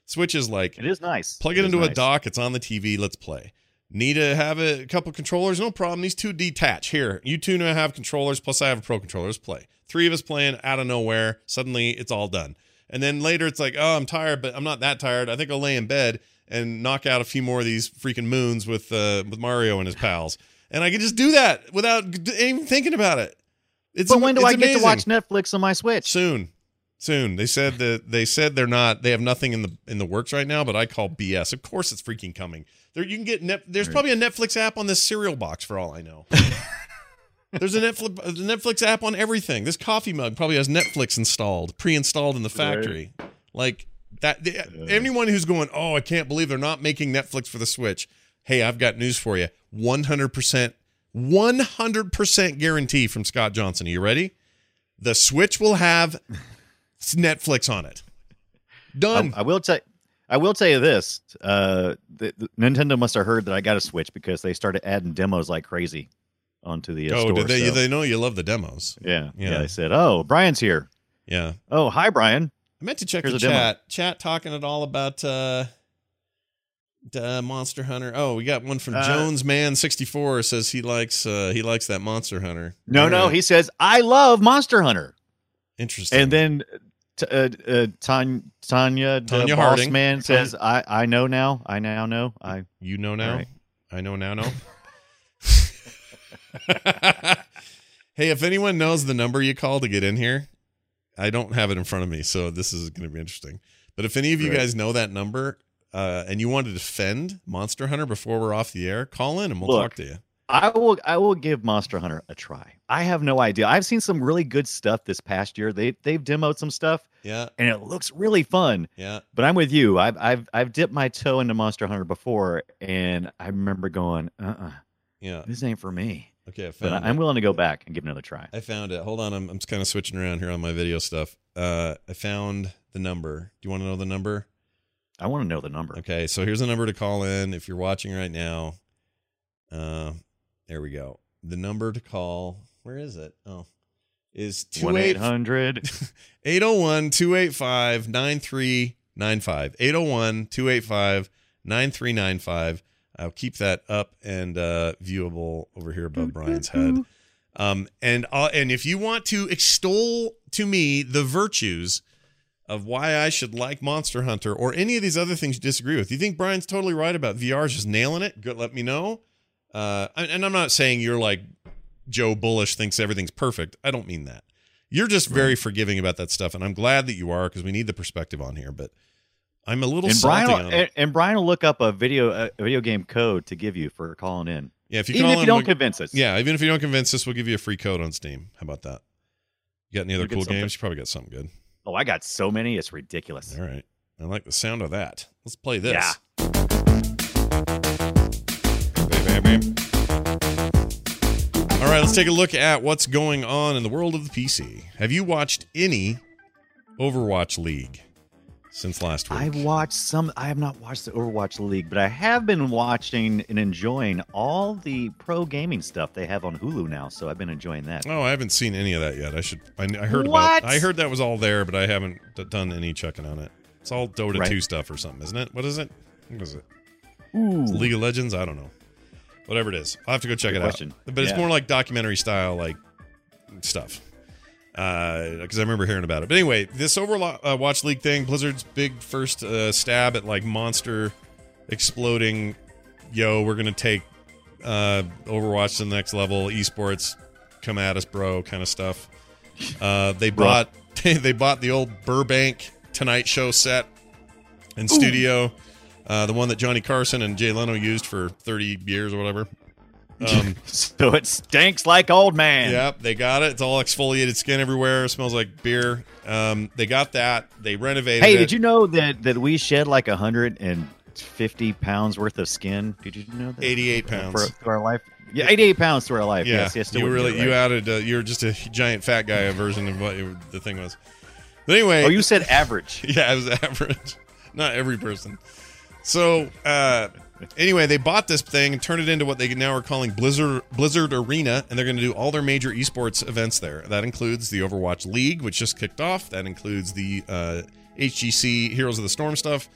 Switch is like, It is nice. plug it into a dock. It's on the TV. Let's play. Need to have a couple controllers? No problem. These two detach. Here, you two now have controllers, plus I have a pro controller. Let's play. 3 of us playing out of nowhere. Suddenly, it's all done. And then later, it's like, oh, I'm tired, but I'm not that tired. I think I'll lay in bed and knock out a few more of these freaking moons with Mario and his pals. And I can just do that without even thinking about it. But when do I get to amazing. watch Netflix on my Switch? Soon. They said they have nothing in the works right now, but I call BS. Of course it's freaking coming. There you can get there's probably a Netflix app on this cereal box for all I know. There's a Netflix app on everything. This coffee mug probably has Netflix pre-installed in the factory. Right. Like that anyone who's going, "Oh, I can't believe they're not making Netflix for the Switch." Hey, I've got news for you. 100% guarantee from Scott Johnson. Are you ready? The Switch will have Netflix on it. Done. I will tell you this. The Nintendo must have heard that I got a Switch because they started adding demos like crazy onto the store. Did they? So. They know you love the demos. Yeah. They said, "Oh, Brian's here." Yeah. Oh, hi, Brian. I meant to check Here's the a demo. chat talking at all about Monster Hunter. Oh, we got one from Jones Man 64 says he likes that Monster Hunter. No, he says I love Monster Hunter. Interesting. And then Tanya Harding Bossman says I know now. I now know. You know now. Right. I know now. No. Hey, if anyone knows the number you call to get in here, I don't have it in front of me, so this is going to be interesting. But if any of you guys know that number and you want to defend Monster Hunter before we're off the air, call in and we'll talk to you. I will give Monster Hunter a try. I have no idea. I've seen some really good stuff this past year. They've demoed some stuff. Yeah. And it looks really fun. Yeah. But I'm with you. I've dipped my toe into Monster Hunter before, and I remember going, yeah, this ain't for me. Okay, I'm willing to go back and give it another try. I found it. Hold on, I'm just kind of switching around here on my video stuff. I found the number. Do you want to know the number? I want to know the number. Okay, so here's the number to call in if you're watching right now. There we go. The number to call. Where is it? Oh, is 1-800 801-285-9395. 801-285-9395. I'll keep that up and viewable over here above Brian's head. And if you want to extol to me the virtues of why I should like Monster Hunter or any of these other things you disagree with, you think Brian's totally right about VR's just nailing it? Good, let me know. And I'm not saying you're like Joe Bullish thinks everything's perfect. I don't mean that. You're just very forgiving about that stuff, and I'm glad that you are because we need the perspective on here. But I'm a little salty on it. And Brian will look up a video game code to give you for calling in. Yeah, if you even if you don't convince us. Yeah, even if you don't convince us, we'll give you a free code on Steam. How about that? You got any other cool games? You probably got something good. Oh, I got so many, it's ridiculous. All right. I like the sound of that. Let's play this. Yeah. Bam, bam, bam. All right, let's take a look at what's going on in the world of the PC. Have you watched any Overwatch League since last week? I've watched some. I have not watched the Overwatch League, but I have been watching and enjoying all the pro gaming stuff they have on Hulu now. So I've been enjoying that. Oh, I haven't seen any of that yet. I heard What? I heard that was all there, but I haven't done any checking on it. It's all Dota 2 stuff or something, isn't it? What is it? What is it? It's League of Legends? I don't know. Whatever it is. I'll have to go check it out. But it's more like documentary style, like stuff. Because I remember hearing about it. But anyway, this Overwatch League thing, Blizzard's big first stab at like monster exploding, we're going to take Overwatch to the next level, esports, come at us, bro, kind of stuff. They bought the old Burbank Tonight Show set and studio. The one that Johnny Carson and Jay Leno used for 30 years or whatever. So it stinks like old man. Yep, they got it. It's all exfoliated skin everywhere. It smells like beer. They got that. They renovated it. Hey, did you know that we shed like 150 pounds worth of skin? Did you know that? 88 pounds. For our life? Yeah, 88 pounds to our life. Yeah. Yes, You added, you're just a giant fat guy version of what the thing was. But anyway. Oh, you said average. Yeah, it was average. Not every person. So, anyway, they bought this thing and turned it into what they now are calling Blizzard Arena, and they're going to do all their major esports events there. That includes the Overwatch League, which just kicked off. That includes the HGC Heroes of the Storm stuff.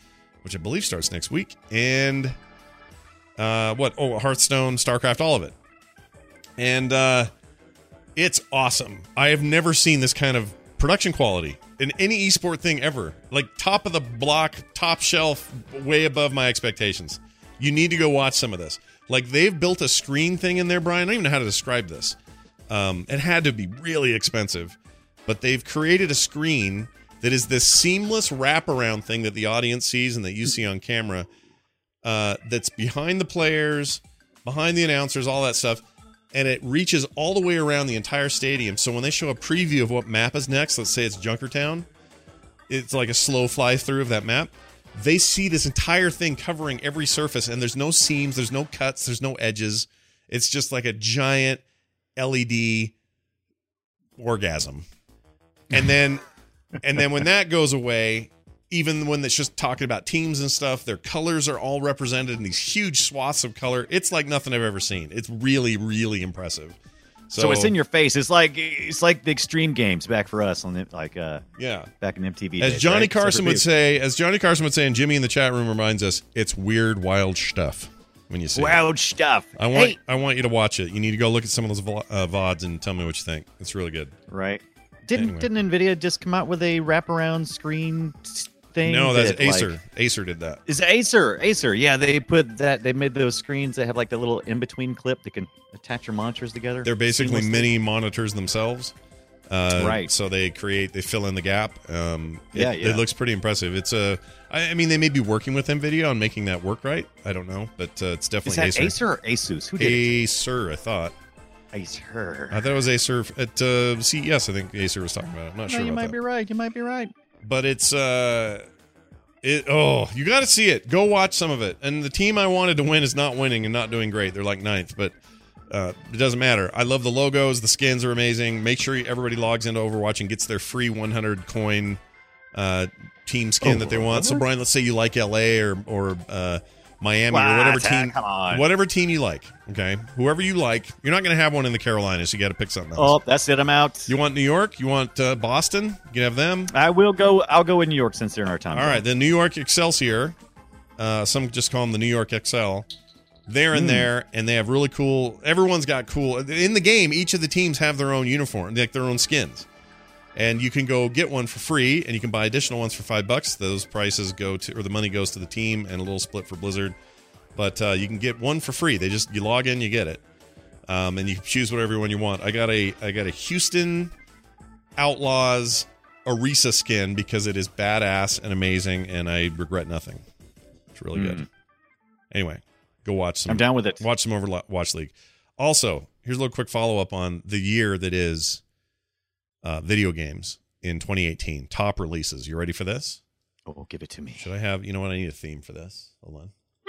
which I believe starts next week, and Hearthstone, StarCraft, all of it. And it's awesome. I have never seen this kind of production quality in any esport thing ever. Like top of the block, top shelf, way above my expectations. You need to go watch some of this. Like they've built a screen thing in there, Brian. I don't even know how to describe this. It had to be really expensive, but they've created a screen that is this seamless wraparound thing that the audience sees and that you see on camera. That's behind the players, behind the announcers, all that stuff. And it reaches all the way around the entire stadium. So when they show a preview of what map is next, let's say it's Junkertown, it's like a slow fly through of that map. They see this entire thing covering every surface, and there's no seams, there's no cuts, there's no edges. It's just like a giant LED orgasm. And then when that goes away, even when it's just talking about teams and stuff, their colors are all represented in these huge swaths of color. It's like nothing I've ever seen. It's really, really impressive. So it's in your face. It's like the Extreme Games back for us on back in MTV. As days, Johnny right? Carson would say, and Jimmy in the chat room reminds us, it's weird, wild stuff. When you see wild stuff, I want you to watch it. You need to go look at some of those VODs and tell me what you think. It's really good. Right? Didn't NVIDIA just come out with a wraparound screen thing? No, that's Acer. Acer did that. Is Acer? Yeah, they put that. They made those screens that have like the little in between clip that can attach your monitors together. They're basically mini monitors themselves. Right. So they fill in the gap. It looks pretty impressive. It's I mean, they may be working with NVIDIA on making that work right. I don't know, but it's definitely Is that Acer or Asus? Who did it? Acer, I thought. Acer. I thought it was Acer at CES. I think Acer was talking about it. I'm not sure. You might be right. You might be right. But it's you got to see it. Go watch some of it. And the team I wanted to win is not winning and not doing great. They're like 9th, but it doesn't matter. I love the logos. The skins are amazing. Make sure everybody logs into Overwatch and gets their free 100 coin team skin that they want. So Brian, let's say you like LA or Miami or whatever team you like. Okay, whoever you like. You're not going to have one in the Carolinas. You got to pick something else. Oh, that's it. I'm out. You want New York? You want Boston? You can have them. I'll go in New York since they're in our time. All right, the New York Excelsior. Some just call them the New York XL. They're in there, and they have really cool. Everyone's got cool in the game. Each of the teams have their own uniform, like their own skins, and you can go get one for free, and you can buy additional ones for $5. Those prices the money goes to the team, and a little split for Blizzard. But you can get one for free. You log in, you get it, and you choose whatever one you want. I got a Houston Outlaws Orisa skin because it is badass and amazing, and I regret nothing. It's really good. Anyway. Go watch some. I'm down with it. Watch some Overwatch League. Also, here's a little quick follow-up on the year that is video games in 2018. Top releases. You ready for this? Oh, give it to me. Should I have... You know what? I need a theme for this. Hold on.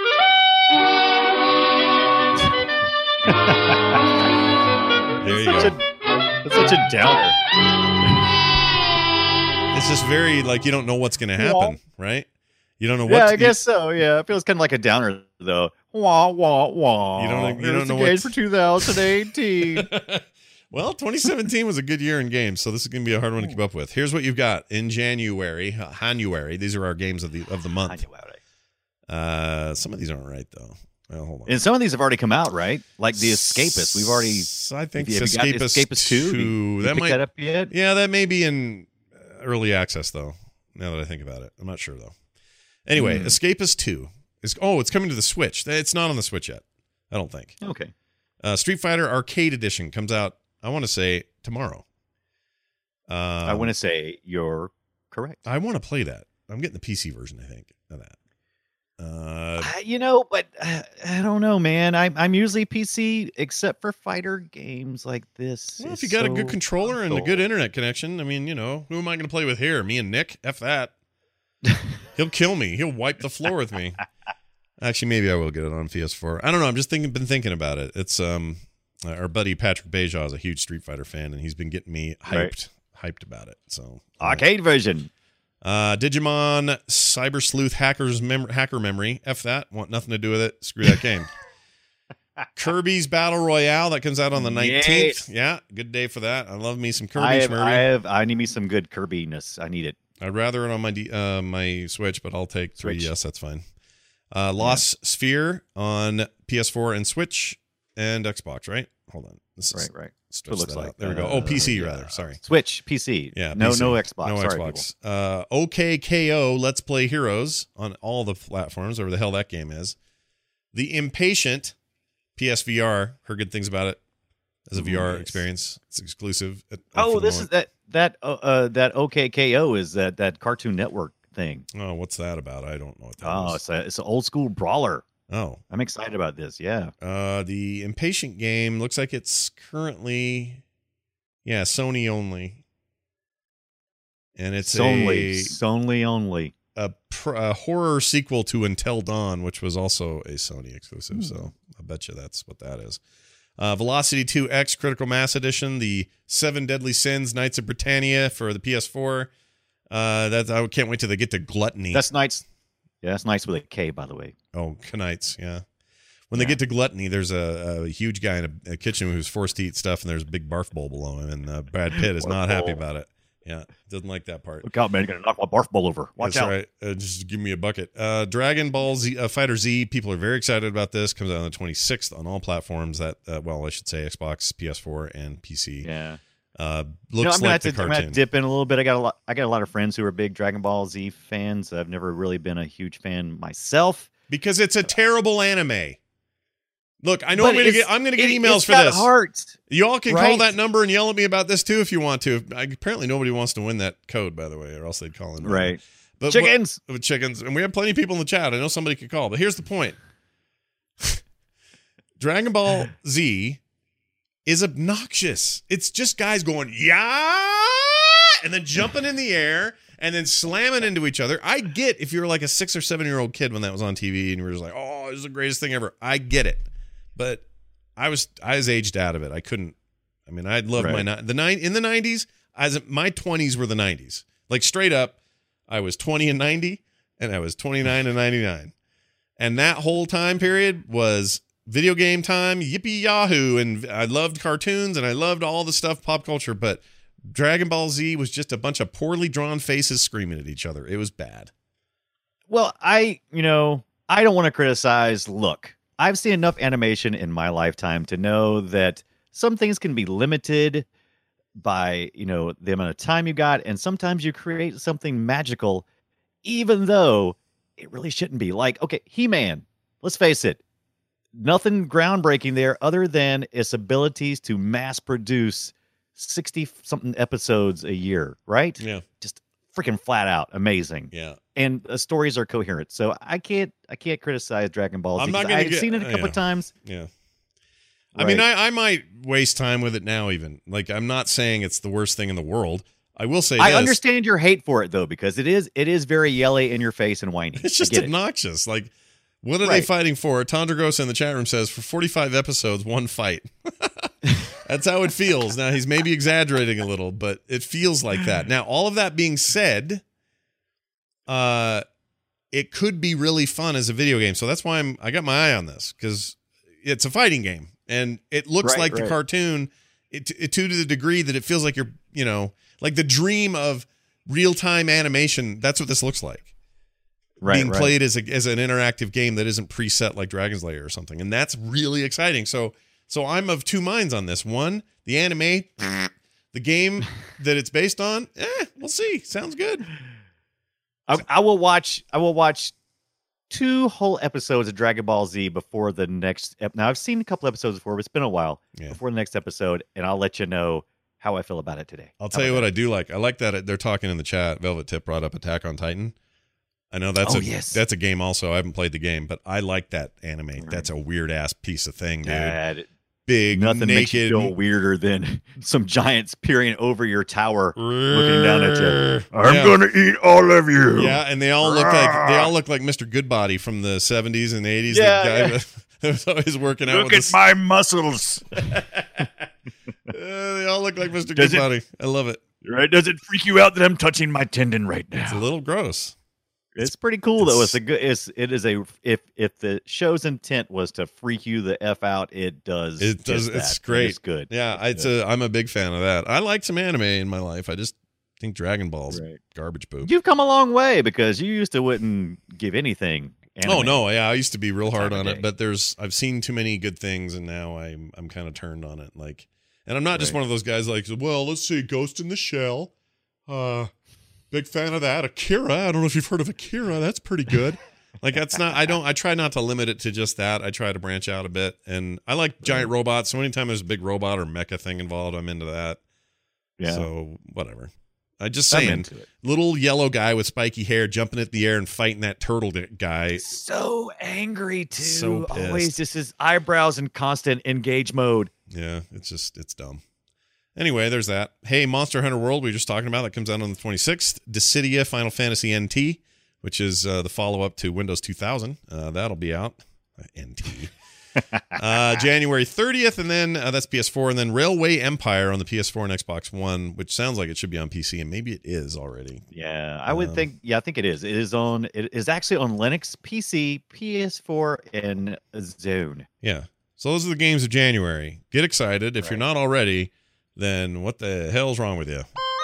There you go. That's such a downer. It's just very, like, you don't know what's going to happen, right? You don't know what... Yeah, I guess so. Yeah, it feels kind of like a downer, though. Wah, wah, wah. You don't know what... for 2018. Well, 2017 was a good year in games, so this is going to be a hard one to keep up with. Here's what you've got in January. These are our games of the month. Some of these aren't right, though. Well, hold on. And some of these have already come out, right? Like The Escapist. We've already... I think Escapist 2. That might... that up yet? Yeah, that may be in early access, though, now that I think about it. I'm not sure, though. Anyway, Escapist 2. It's coming to the Switch. It's not on the Switch yet, I don't think. Okay. Street Fighter Arcade Edition comes out, I want to say, tomorrow. I want to say you're correct. I want to play that. I'm getting the PC version, I think, of that. But I don't know, man. I'm usually PC, except for fighter games like this. Well, if you got a good controller and a good internet connection, I mean, who am I going to play with here? Me and Nick? F that. He'll kill me. He'll wipe the floor with me. Actually, maybe I will get it on PS4. I don't know. I'm just been thinking about it. It's our buddy Patrick Beja is a huge Street Fighter fan, and he's been getting me hyped about it. So arcade version. Digimon Cyber Sleuth Hacker Memory. F that. Want nothing to do with it. Screw that game. Kirby's Battle Royale that comes out on the 19th. Yes. Yeah, good day for that. I love me some Kirby. I need me some good Kirby-ness. I need it. I'd rather it on my Switch, but I'll take 3DS. Switch. That's fine. Lost Sphere on PS4 and Switch and Xbox, right? Hold on. Right. Stretch It looks that like out. There we go. PC rather. Sorry. Switch, PC. Yeah. No, PC. no Xbox. No Sorry, Xbox. OKKO Let's Play Heroes on all the platforms, whatever the hell that game is. The Impatient PSVR. Heard good things about it as a VR experience. It's exclusive. This is that OKKO is that Cartoon Network thing. Oh, what's that about? I don't know what that is. It's an old school brawler. Oh. I'm excited about this. Yeah. The Impatient game looks like it's currently, Sony only, and it's Sony only. A horror sequel to Until Dawn, which was also a Sony exclusive. So I bet you that's what that is. Velocity 2X Critical Mass Edition, the 7 Deadly Sins Knights of Britannia for the PS4. I can't wait till they get to Gluttony. That's Knights. Yeah, that's Knights with a K, by the way. Oh, Knights, yeah. When they get to Gluttony, there's a huge guy in a kitchen who's forced to eat stuff, and there's a big barf bowl below him, and Brad Pitt is not happy about it. Yeah, doesn't like that part. Look out, man! You're gonna knock my barf bowl over. Watch out! That's right. Just give me a bucket. Dragon Ball Z, Fighter Z. People are very excited about this. Comes out on the 26th on all platforms. I should say Xbox, PS4, and PC. Yeah. Looks like the cartoon. I'm gonna dip in a little bit. I got a lot of friends who are big Dragon Ball Z fans. I've never really been a huge fan myself because it's a terrible anime. Look, I know I'm going to get emails for this. Heart, you all can call that number and yell at me about this too if you want to. Apparently, nobody wants to win that code, by the way, or else they'd call in. Right. But chickens. Chickens. And we have plenty of people in the chat. I know somebody could call. But here's the point. Dragon Ball Z is obnoxious. It's just guys going, yeah, and then jumping in the air and then slamming into each other. I get if you're like a 6 or 7 year old kid when that was on TV and you were just like, oh, this is the greatest thing ever. I get it. But I was aged out of it. I couldn't. I mean, I'd love in the 90s. My 20s were the 90s. Like straight up, I was 20 and 90, and I was 29 and 99, and that whole time period was video game time. Yippee yahoo! And I loved cartoons and I loved all the stuff pop culture. But Dragon Ball Z was just a bunch of poorly drawn faces screaming at each other. It was bad. Well, I don't want to criticize. Look. I've seen enough animation in my lifetime to know that some things can be limited by, the amount of time you got. And sometimes you create something magical, even though it really shouldn't be. Like, okay, He-Man, let's face it, nothing groundbreaking there other than its abilities to mass produce 60-something episodes a year, right? Yeah. Just freaking flat out amazing. Yeah. And the stories are coherent. So I can't criticize Dragon Ball Z. I've seen it a couple of times. Yeah. Right. I mean, I might waste time with it now even. Like, I'm not saying it's the worst thing in the world. I will say I understand your hate for it, though, because it is very yelly in your face and whiny. It's just obnoxious. Like, what are they fighting for? Tondra in the chat room says, for 45 episodes, one fight. That's how it feels. Now, he's maybe exaggerating a little, but it feels like that. Now, all of that being said, it could be really fun as a video game. So that's why I got my eye on this, because it's a fighting game. And it looks like the cartoon to the degree that it feels like you're, like the dream of real-time animation. That's what this looks like. Being played as an interactive game that isn't preset like Dragon's Lair or something. And that's really exciting. So I'm of two minds on this. One, the anime, the game that it's based on, we'll see. Sounds good. I will watch 2 whole episodes of Dragon Ball Z before the next. Now, I've seen a couple episodes before, but it's been a while before the next episode, and I'll let you know how I feel about it today. I'll tell you what I do like. I like that they're talking in the chat. Velvet Tip brought up Attack on Titan. I know that's a game also. I haven't played the game, but I like that anime. Right. That's a weird ass piece of thing, dude. Big, nothing naked, makes you feel weirder than some giants peering over your tower, looking down at you. I'm gonna eat all of you. Yeah, and they all look like Mr. Goodbody from the 70s and 80s. Yeah, the guy that was always working out. Look at my muscles. They all look like Mr. Goodbody. I love it. Right? Does it freak you out that I'm touching my tendon right now? It's a little gross. It's pretty cool though. If the show's intent was to freak you the F out, it does. It does. It's great. It's good. Yeah, I'm a big fan of that. I like some anime in my life. I just think Dragon Ball's Right. garbage poop. You've come a long way because you used to wouldn't give anything. Oh anime. no, yeah, I used to be real hard Time on of it, day. but I've seen too many good things, and now I'm kind of turned on it. Like, and I'm not just Right. one of those guys like, well, let's see, Ghost in the Shell. Big fan of that. Akira. I don't know if you've heard of Akira. That's pretty good. Like, that's not. I try not to limit it to just that. I try to branch out a bit, and I like giant robots. So anytime there's a big robot or mecha thing involved, I'm into that. Yeah. So whatever. I just I'm saying, into it. little yellow guy with spiky hair jumping at the air and fighting that turtle guy. So angry too. So pissed. Always just his eyebrows in constant engage mode. Yeah, it's dumb. Anyway, there's that. Hey, Monster Hunter World, we were just talking about, that comes out on the 26th. Dissidia Final Fantasy NT, which is the follow-up to Windows 2000. That'll be out. NT. January 30th, and then that's PS4, and then Railway Empire on the PS4 and Xbox One, which sounds like it should be on PC, and maybe it is already. Yeah, I would think. Yeah, I think it is. It is actually on Linux, PC, PS4, and Zone. Yeah. So those are the games of January. Get excited. If you're Right. not already, then what the hell's wrong with you?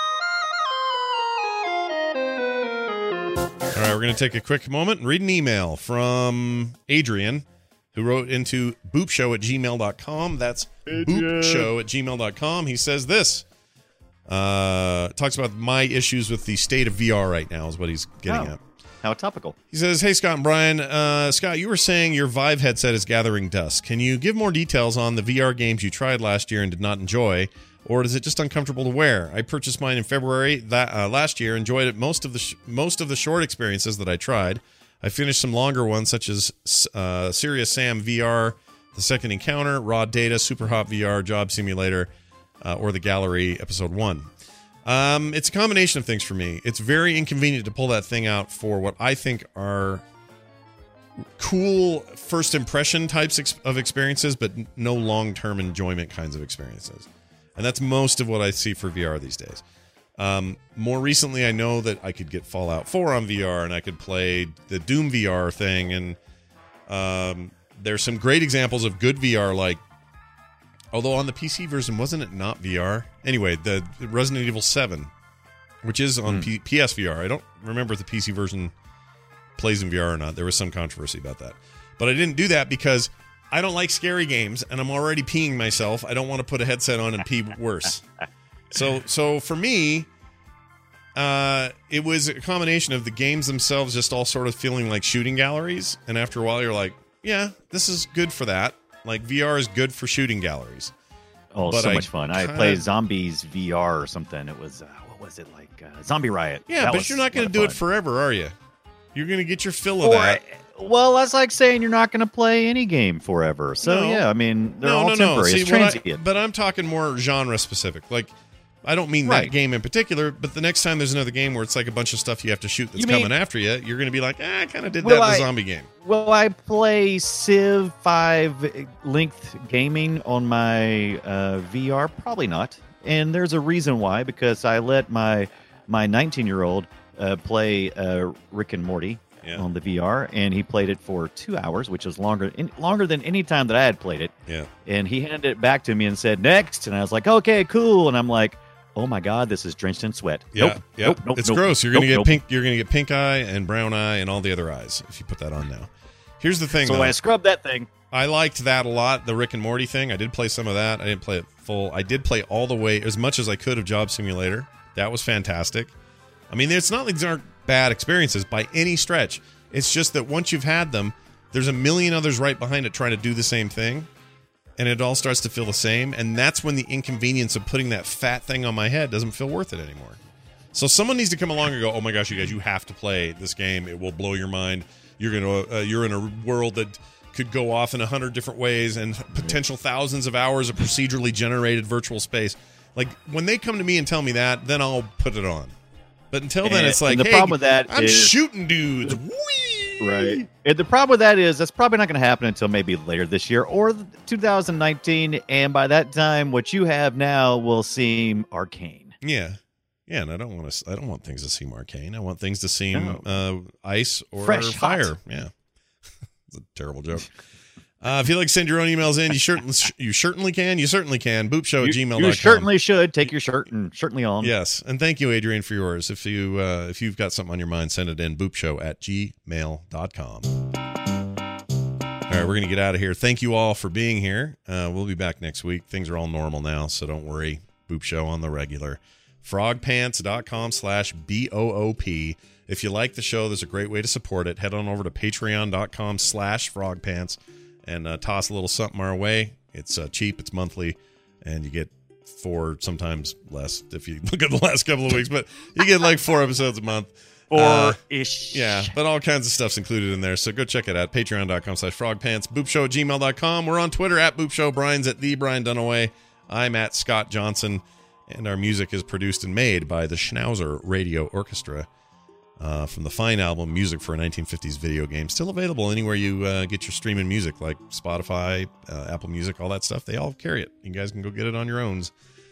All right, we're going to take a quick moment and read an email from Adrian, who wrote into boopshow@gmail.com. That's boopshow@gmail.com. He says this. Talks about my issues with the state of VR right now is what he's getting at. How topical. He says, hey, Scott and Brian. Scott, you were saying your Vive headset is gathering dust. Can you give more details on the VR games you tried last year and did not enjoy? Or is it just uncomfortable to wear? I purchased mine in February last year, enjoyed it most of the short experiences that I tried. I finished some longer ones, such as Serious Sam VR, The Second Encounter, Raw Data, Super Hot VR, Job Simulator, or The Gallery Episode 1. It's a combination of things for me. It's very inconvenient to pull that thing out for what I think are cool first impression types of experiences, but no long-term enjoyment kinds of experiences. And that's most of what I see for VR these days. More recently, I know that I could get Fallout 4 on VR, and I could play the Doom VR thing, and there's some great examples of good VR, like, although on the PC version, wasn't it not VR? Anyway, the Resident Evil 7, which is on PSVR. I don't remember if the PC version plays in VR or not. There was some controversy about that. But I didn't do that because I don't like scary games, and I'm already peeing myself. I don't want to put a headset on and pee worse. So for me, it was a combination of the games themselves just all sort of feeling like shooting galleries. And after a while, you're like, yeah, this is good for that. Like, VR is good for shooting galleries. Oh, But so I much fun. I kinda- played Zombies VR or something. It was, what was it, like Zombie Riot. Yeah, That but was you're not going a to lot do of it fun. forever, are you? You're going to get your fill of Or- that. Well, that's like saying you're not going to play any game forever. So, No. yeah, I mean, they're all temporary. See, It's what transient. but I'm talking more genre specific. Like, I don't mean that Right. game in particular, but the next time there's another game where it's like a bunch of stuff you have to shoot that's You mean- coming after you, you're going to be like, I kind of did Will that in the I- zombie game. Will I play Civ 5 length gaming on my VR? Probably not. And there's a reason why, because I let my 19-year-old play Rick and Morty Yeah. on the VR, and he played it for 2 hours, which was longer than any time that I had played it. Yeah. And he handed it back to me and said, next. And I was like, okay, cool. And I'm like, oh my God, this is drenched in sweat. Yeah. Nope. It's gross. You're going to get nope. pink. You're going to get pink eye and brown eye and all the other eyes if you put that on now. Here's the thing, So though. I scrubbed that thing. I liked that a lot, the Rick and Morty thing. I did play some of that. I didn't play it full. I did play all the way, as much as I could, of Job Simulator. That was fantastic. I mean, it's not like these aren't bad experiences by any stretch. It's just that once you've had them, there's a million others right behind it trying to do the same thing, and it all starts to feel the same, and that's when the inconvenience of putting that fat thing on my head doesn't feel worth it anymore. So someone needs to come along and go, oh my gosh, you guys, you have to play this game. It will blow your mind. You're in a world that could go off in 100 different ways and potential thousands of hours of procedurally generated virtual space. Like, when they come to me and tell me that, then I'll put it on. But until then, And- it's like, and the hey, problem with that I'm is- shooting dudes. Whee! Right. And the problem with that is that's probably not going to happen until maybe later this year or 2019. And by that time, what you have now will seem arcane. Yeah. Yeah, and I don't want things to seem arcane. I want things to seem ice or Fresh, fire. hot. Yeah. It's a terrible joke. If you'd like to send your own emails in, you certainly can. Boopshow@gmail.com. You certainly should take your shirt and certainly on. Yes, and thank you, Adrian, for yours. If you've got something on your mind, send it in. Boopshow@gmail.com. All right, we're going to get out of here. Thank you all for being here. We'll be back next week. Things are all normal now, so don't worry. Boop Show on the regular. frogpants.com/BOOP. If you like the show, there's a great way to support it. Head on over to patreon.com/frogpants and toss a little something our way. It's cheap, it's monthly, and you get 4, sometimes less if you look at the last couple of weeks, but you get like 4 episodes a month. Or-ish. Yeah, but all kinds of stuff's included in there, so go check it out. Patreon.com/frogpants. Boopshow@gmail.com. We're on Twitter @BoopShow. Brian's @TheBrian Dunaway. I'm @Scott Johnson. And our music is produced and made by the Schnauzer Radio Orchestra from the fine album Music for a 1950s Video Game. Still available anywhere you get your streaming music, like Spotify, Apple Music, all that stuff. They all carry it. You guys can go get it on your own.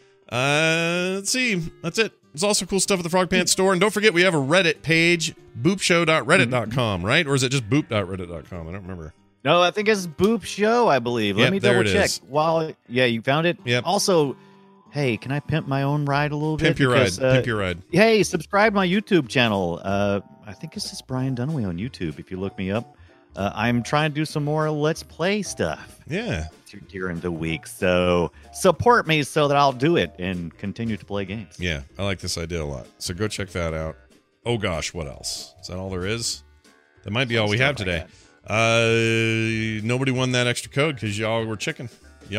Let's see. That's it. There's also cool stuff at the Frog Pants store. And don't forget, we have a Reddit page, boopshow.reddit.com, right? Or is it just boop.reddit.com? I don't remember. No, I think it's Boop Show, I believe. Let me double check. You found it? Yep. Also, hey, can I pimp my own ride a little Pimp bit? your ride. Hey, subscribe to my YouTube channel. I think it's just Brian Dunaway on YouTube, if you look me up. I'm trying to do some more Let's Play stuff. Yeah. During the week. So support me so that I'll do it and continue to play games. Yeah, I like this idea a lot. So go check that out. Oh, gosh, what else? Is that all there is? That might be all we have today. Nobody won that extra code because y'all were chicken.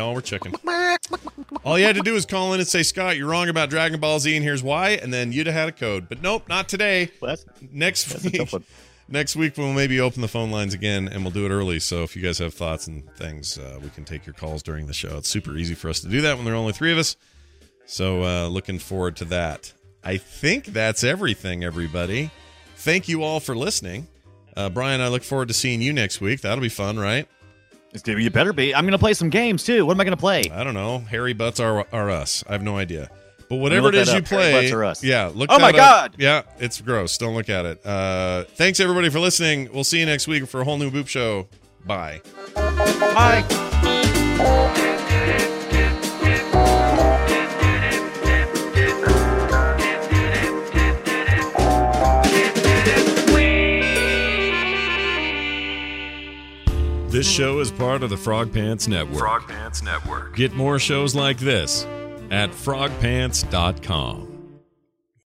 All you had to do was call in and say, Scott, you're wrong about Dragon Ball Z, and here's why, and then you'd have had a code. But nope, not today. Well, Next week we'll maybe open the phone lines again, and we'll do it early. So if you guys have thoughts and things, we can take your calls during the show. It's super easy for us to do that when there are only 3 of us. So looking forward to that. I think that's everything, everybody. Thank you all for listening. Brian, I look forward to seeing you next week. That'll be fun, right? You better be. I'm going to play some games, too. What am I going to play? I don't know. Hairy Butts are us. I have no idea. But whatever it is you play, Hairy Butts are us. Yeah, look. Oh my God! Yeah, it's gross. Don't look at it. Thanks everybody for listening. We'll see you next week for a whole new Boop Show. Bye. Bye. This show is part of the Frog Pants Network. Frog Pants Network. Get more shows like this at frogpants.com.